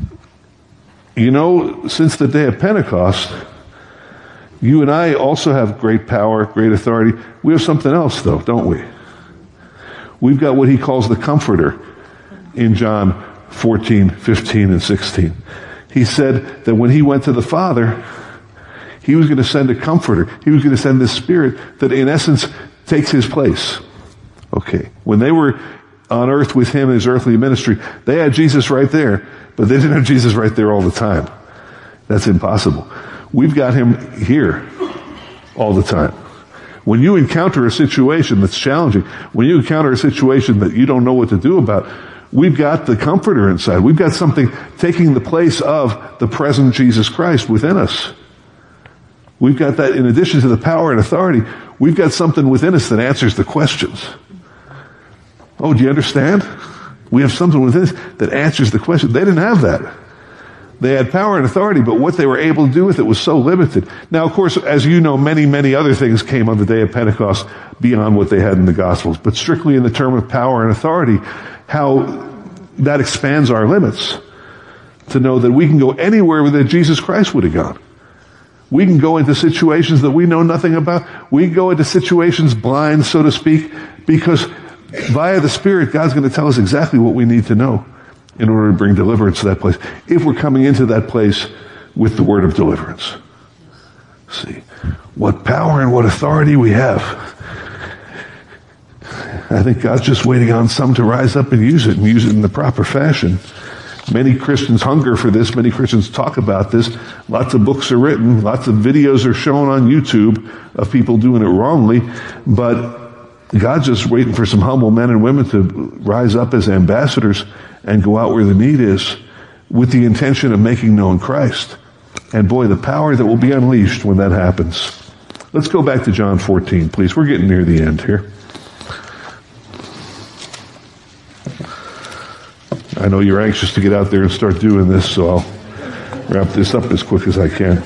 You know, since the day of Pentecost, you and I also have great power, great authority. We have something else, though, don't we? We've got what he calls the Comforter in John 14, 15, and 16. He said that when he went to the Father, he was going to send a Comforter. He was going to send this Spirit that in essence takes his place. Okay. When they were on earth with him in his earthly ministry, they had Jesus right there, but they didn't have Jesus right there all the time. That's impossible. We've got him here all the time. When you encounter a situation that's challenging, when you encounter a situation that you don't know what to do about, we've got the Comforter inside. We've got something taking the place of the present Jesus Christ within us. We've got that in addition to the power and authority. We've got something within us that answers the questions. Oh, do you understand? We have something within us that answers the question. They didn't have that. They had power and authority, but what they were able to do with it was so limited. Now, of course, as you know, many, many other things came on the day of Pentecost beyond what they had in the Gospels. But strictly in the term of power and authority, how that expands our limits to know that we can go anywhere that Jesus Christ would have gone. We can go into situations that we know nothing about. We can go into situations blind, so to speak, because via the Spirit, God's going to tell us exactly what we need to know in order to bring deliverance to that place, if we're coming into that place with the word of deliverance. See, what power and what authority we have. I think God's just waiting on some to rise up and use it in the proper fashion. Many Christians hunger for this. Many Christians talk about this. Lots of books are written. Lots of videos are shown on YouTube of people doing it wrongly. But God's just waiting for some humble men and women to rise up as ambassadors and go out where the need is with the intention of making known Christ. And boy, the power that will be unleashed when that happens. Let's go back to John 14, please. We're getting near the end here. I know you're anxious to get out there and start doing this, so I'll wrap this up as quick as I can.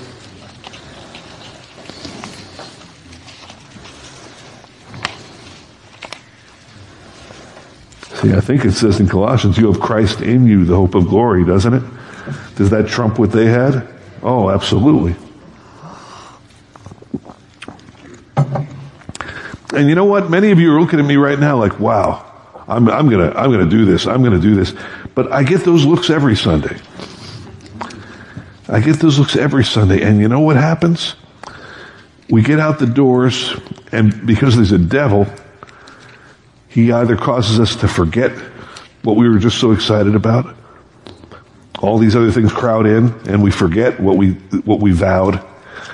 See, I think it says in Colossians, you have Christ in you, the hope of glory, doesn't it? Does that trump what they had? Oh, absolutely. And you know what? Many of you are looking at me right now like, wow, I'm gonna do this. I'm gonna do this. But I get those looks every Sunday. I get those looks every Sunday. And you know what happens? We get out the doors, and because there's a devil, he either causes us to forget what we were just so excited about. All these other things crowd in, and we forget what we vowed.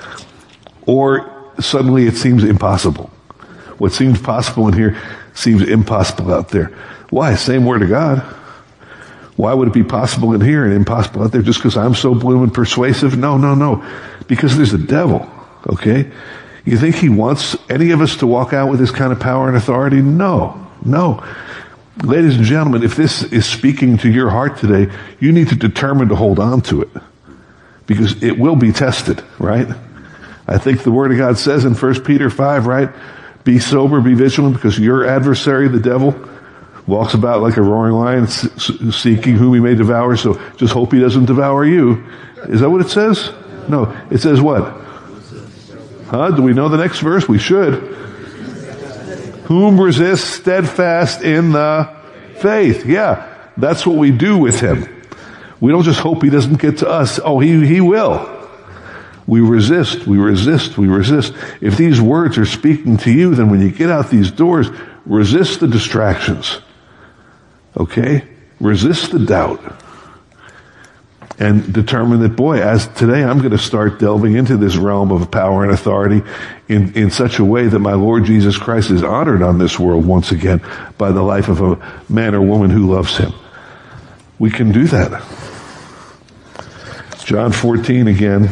Or suddenly it seems impossible. What seems possible in here seems impossible out there. Why? Same word of God. Why would it be possible in here and impossible out there just because I'm so blooming persuasive? No. Because there's a devil, okay? You think he wants any of us to walk out with this kind of power and authority? No. Ladies and gentlemen, if this is speaking to your heart today, you need to determine to hold on to it. Because it will be tested, right? I think the Word of God says in 1 Peter 5, right? Be sober, be vigilant, because your adversary, the devil, walks about like a roaring lion, seeking whom he may devour, so just hope he doesn't devour you. Is that what it says? No. It says what? Do we know the next verse? We should. Whom resist steadfast in the faith. Yeah, that's what we do with him. We don't just hope he doesn't get to us. Oh, he will. We resist, we resist, we resist. If these words are speaking to you, then when you get out these doors, resist the distractions. Okay? Resist the doubt. And determine that, boy, as today I'm going to start delving into this realm of power and authority in such a way that my Lord Jesus Christ is honored on this world once again by the life of a man or woman who loves him. We can do that. John 14 again.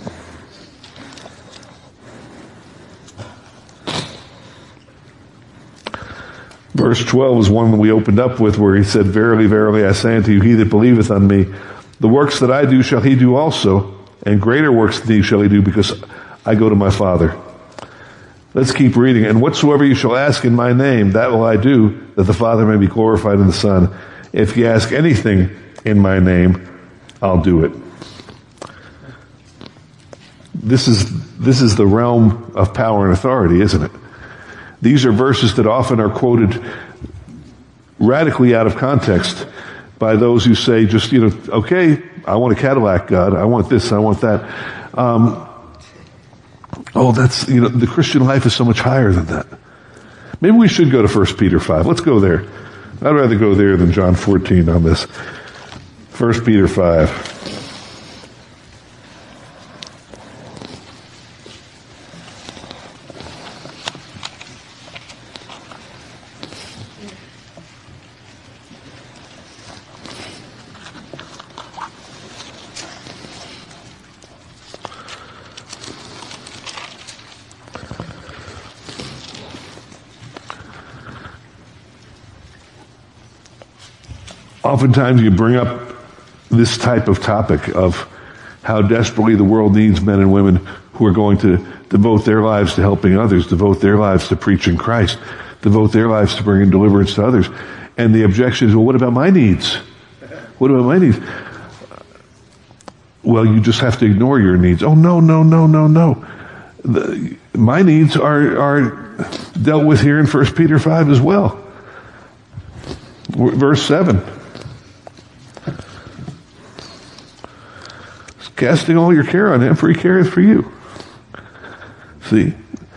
Verse 12 is one that we opened up with, where he said, Verily, verily, I say unto you, he that believeth on me, the works that I do shall he do also, and greater works than these shall he do, because I go to my Father. Let's keep reading. And whatsoever you shall ask in my name, that will I do, that the Father may be glorified in the Son. If you ask anything in my name, I'll do it. This is the realm of power and authority, isn't it? These are verses that often are quoted radically out of context by those who say just, okay, I want a Cadillac, God. I want this, I want that. That's, the Christian life is so much higher than that. Maybe we should go to 1 Peter 5. Let's go there. I'd rather go there than John 14 on this. 1 Peter 5. Oftentimes you bring up this type of topic of how desperately the world needs men and women who are going to devote their lives to helping others, devote their lives to preaching Christ, devote their lives to bringing deliverance to others. And the objection is, well, what about my needs? What about my needs? Well, you just have to ignore your needs. Oh, no. My needs are dealt with here in 1 Peter 5 as well. Verse 7. Casting all your care on him, for he careth for you. See,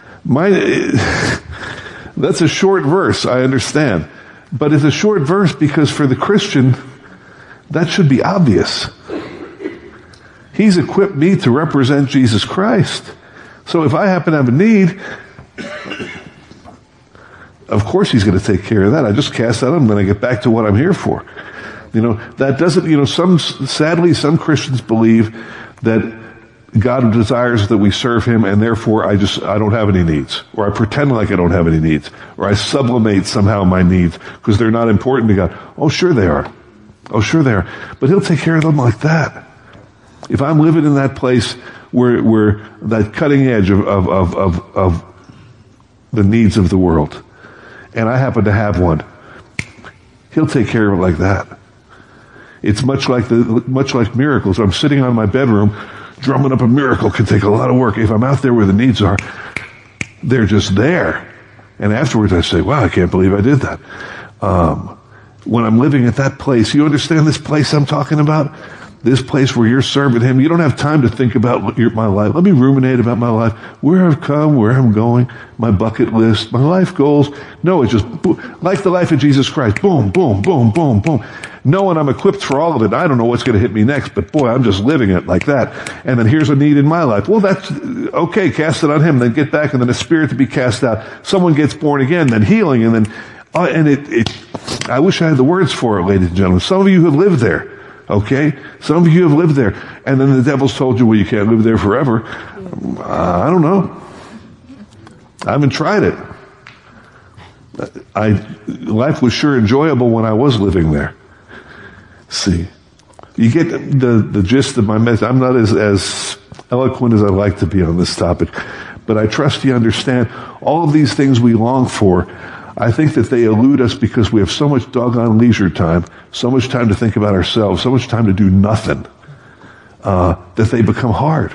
that's a short verse, I understand. But it's a short verse because for the Christian, that should be obvious. He's equipped me to represent Jesus Christ. So if I happen to have a need, of course he's going to take care of that. I just cast that on him and I get back to what I'm here for. That doesn't, sadly, some Christians believe that God desires that we serve him and therefore I don't have any needs. Or I pretend like I don't have any needs. Or I sublimate somehow my needs because they're not important to God. Oh, sure they are. But he'll take care of them like that. If I'm living in that place where that cutting edge of the needs of the world, and I happen to have one, he'll take care of it like that. It's much like miracles. I'm sitting on my bedroom, drumming up a miracle can take a lot of work. If I'm out there where the needs are, they're just there. And afterwards I say, wow, I can't believe I did that. When I'm living at that place, you understand this place I'm talking about? This place where you're serving him, you don't have time to think about my life. Let me ruminate about my life, where I've come, where I'm going, my bucket list, my life goals. No, it's just like the life of Jesus Christ. Boom, boom, boom, boom, boom. Knowing I'm equipped for all of it. I don't know what's going to hit me next, but boy, I'm just living it like that. And then here's a need in my life. Well, that's okay. Cast it on him, then get back, and then a spirit to be cast out. Someone gets born again, then healing, and then, I wish I had the words for it, ladies and gentlemen. Some of you have lived there. Okay? Some of you have lived there. And then the devil's told you, well, you can't live there forever. I don't know. I haven't tried it. Life was sure enjoyable when I was living there. See, you get the gist of my message. I'm not as eloquent as I'd like to be on this topic, but I trust you understand all of these things we long for. I think that they elude us because we have so much doggone leisure time, so much time to think about ourselves, so much time to do nothing, that they become hard.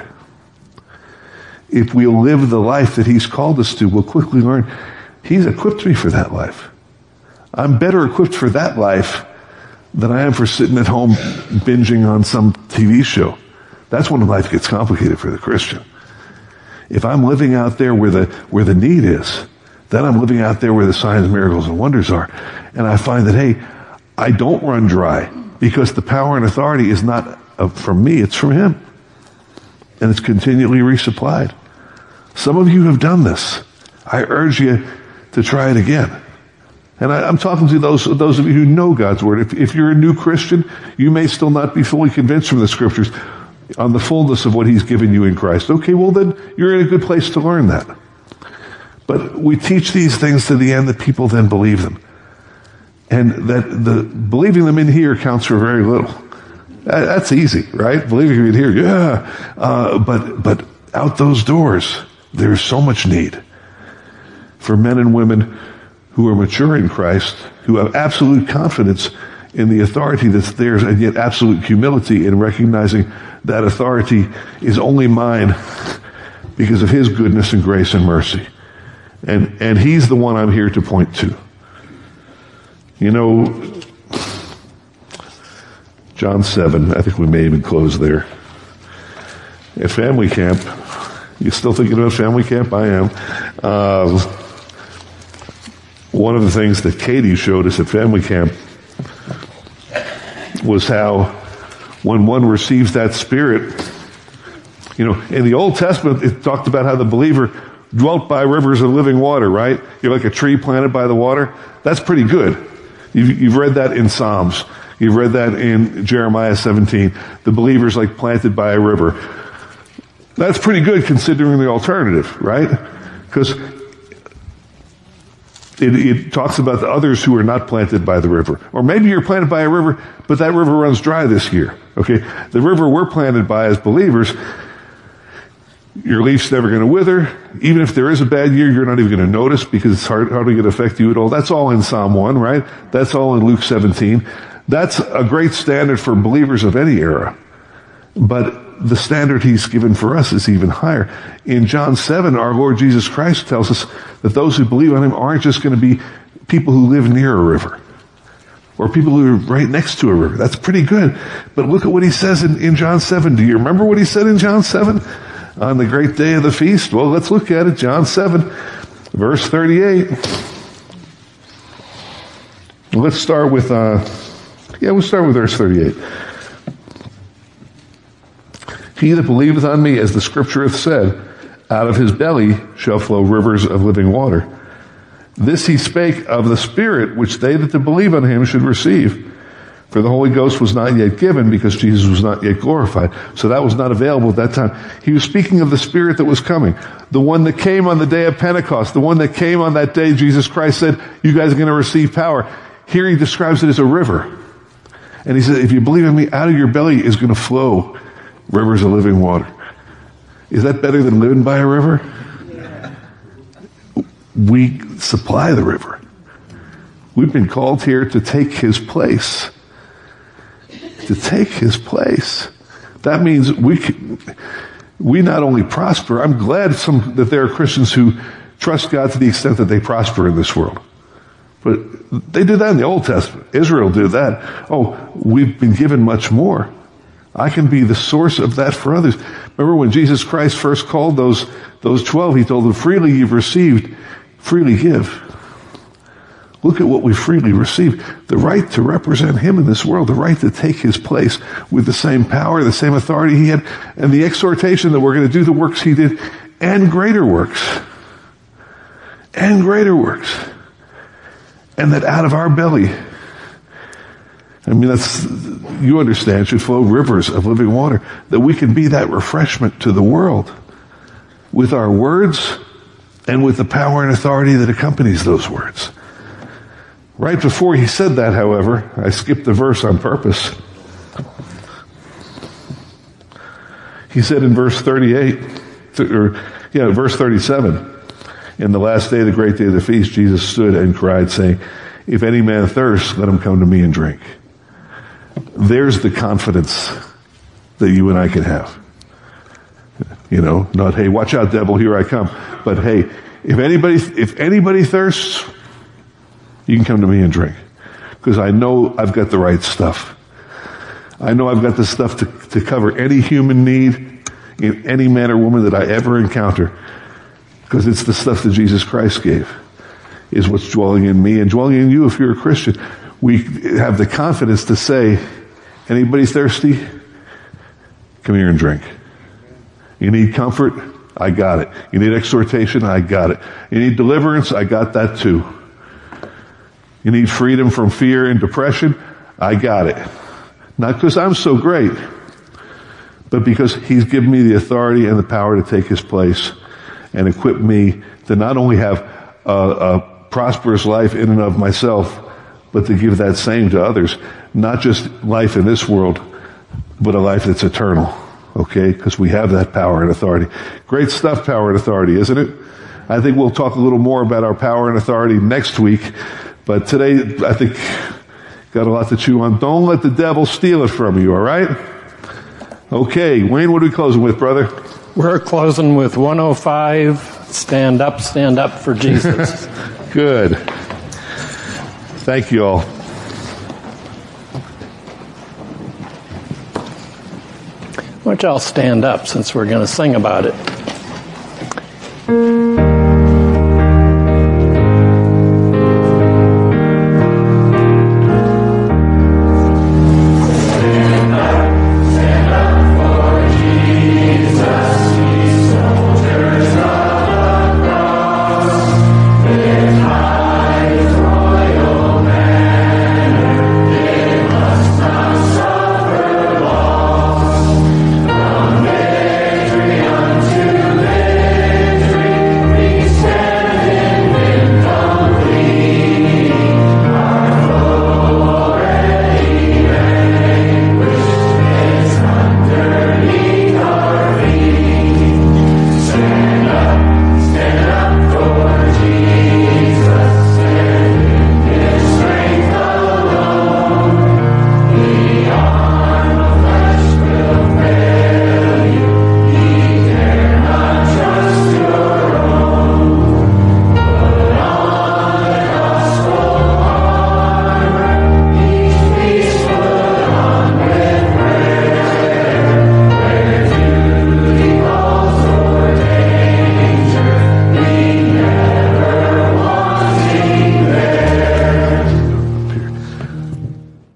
If we'll live the life that He's called us to, we'll quickly learn He's equipped me for that life. I'm better equipped for that life than I am for sitting at home binging on some TV show. That's when life gets complicated for the Christian. If I'm living out there where the need is, then I'm living out there where the signs, miracles, and wonders are. And I find that, hey, I don't run dry because the power and authority is not from me, it's from Him. And it's continually resupplied. Some of you have done this. I urge you to try it again. And I'm talking to those of you who know God's Word. If you're a new Christian, you may still not be fully convinced from the Scriptures on the fullness of what He's given you in Christ. Okay, well then, you're in a good place to learn that. But we teach these things to the end that people then believe them. And that the believing them in here counts for very little. That's easy, right? Believing them in here, yeah. But out those doors, there's so much need for men and women who are mature in Christ, who have absolute confidence in the authority that's theirs, and yet absolute humility in recognizing that authority is only mine because of His goodness and grace and mercy. And He's the one I'm here to point to. You know, John 7, I think we may even close there. At family camp, you still thinking about family camp? I am. One of the things that Katie showed us at family camp was how when one receives that Spirit, you know, in the Old Testament, it talked about how the believer dwelt by rivers of living water, right? You're like a tree planted by the water. That's pretty good. You've read that in Psalms. You've read that in Jeremiah 17. The believer's like planted by a river. That's pretty good considering the alternative, right? Because it talks about the others who are not planted by the river. Or maybe you're planted by a river, but that river runs dry this year. Okay? The river we're planted by as believers, your leaf's never going to wither. Even if there is a bad year, you're not even going to notice because it's hardly going to affect you at all. That's all in Psalm 1, right? That's all in Luke 17. That's a great standard for believers of any era. But the standard He's given for us is even higher. In John 7, our Lord Jesus Christ tells us that those who believe on Him aren't just going to be people who live near a river or people who are right next to a river. That's pretty good. But look at what He says in John 7. Do you remember what He said in John 7? On the great day of the feast? Well, let's look at it. John 7, verse 38. Let's start with, we'll start with verse 38. He that believeth on me, as the Scripture hath said, out of his belly shall flow rivers of living water. This He spake of the Spirit, which they that believe on Him should receive. For the Holy Ghost was not yet given, because Jesus was not yet glorified. So that was not available at that time. He was speaking of the Spirit that was coming. The one that came on the day of Pentecost. The one that came on that day Jesus Christ said, you guys are going to receive power. Here He describes it as a river. And He said, if you believe in me, out of your belly is going to flow rivers of living water. Is that better than living by a river? Yeah. We supply the river. We've been called here to take His place. To take His place. That means we not only prosper. I'm glad that there are Christians who trust God to the extent that they prosper in this world. But they did that in the Old Testament. Israel did that. Oh, we've been given much more. I can be the source of that for others. Remember when Jesus Christ first called those 12, He told them, freely you've received, freely give. Look at what we freely received. The right to represent Him in this world, the right to take His place with the same power, the same authority He had, and the exhortation that we're going to do the works He did, and greater works. And greater works. And that out of our belly, you understand, should flow rivers of living water, that we can be that refreshment to the world with our words and with the power and authority that accompanies those words. Right before he said that, however, I skipped the verse on purpose. He said in verse 37, in the last day, the great day of the feast, Jesus stood and cried, saying, if any man thirsts, let him come to me and drink. There's the confidence that you and I can have. Not, hey, watch out, devil, here I come. But hey, if anybody thirsts, you can come to me and drink. Because I know I've got the right stuff. I know I've got the stuff to cover any human need in any man or woman that I ever encounter. Because it's the stuff that Jesus Christ gave, is what's dwelling in me and dwelling in you if you're a Christian. We have the confidence to say, anybody thirsty? Come here and drink. You need comfort? I got it. You need exhortation? I got it. You need deliverance? I got that too. You need freedom from fear and depression? I got it. Not because I'm so great, but because he's given me the authority and the power to take his place and equip me to not only have a prosperous life in and of myself, but to give that same to others. Not just life in this world, but a life that's eternal. Okay? Because we have that power and authority. Great stuff, power and authority, isn't it? I think we'll talk a little more about our power and authority next week. But today, I think, got a lot to chew on. Don't let the devil steal it from you, all right? Okay, Wayne, what are we closing with, brother? We're closing with 105, stand up for Jesus. Good. Thank you all. Why don't y'all stand up since we're going to sing about it?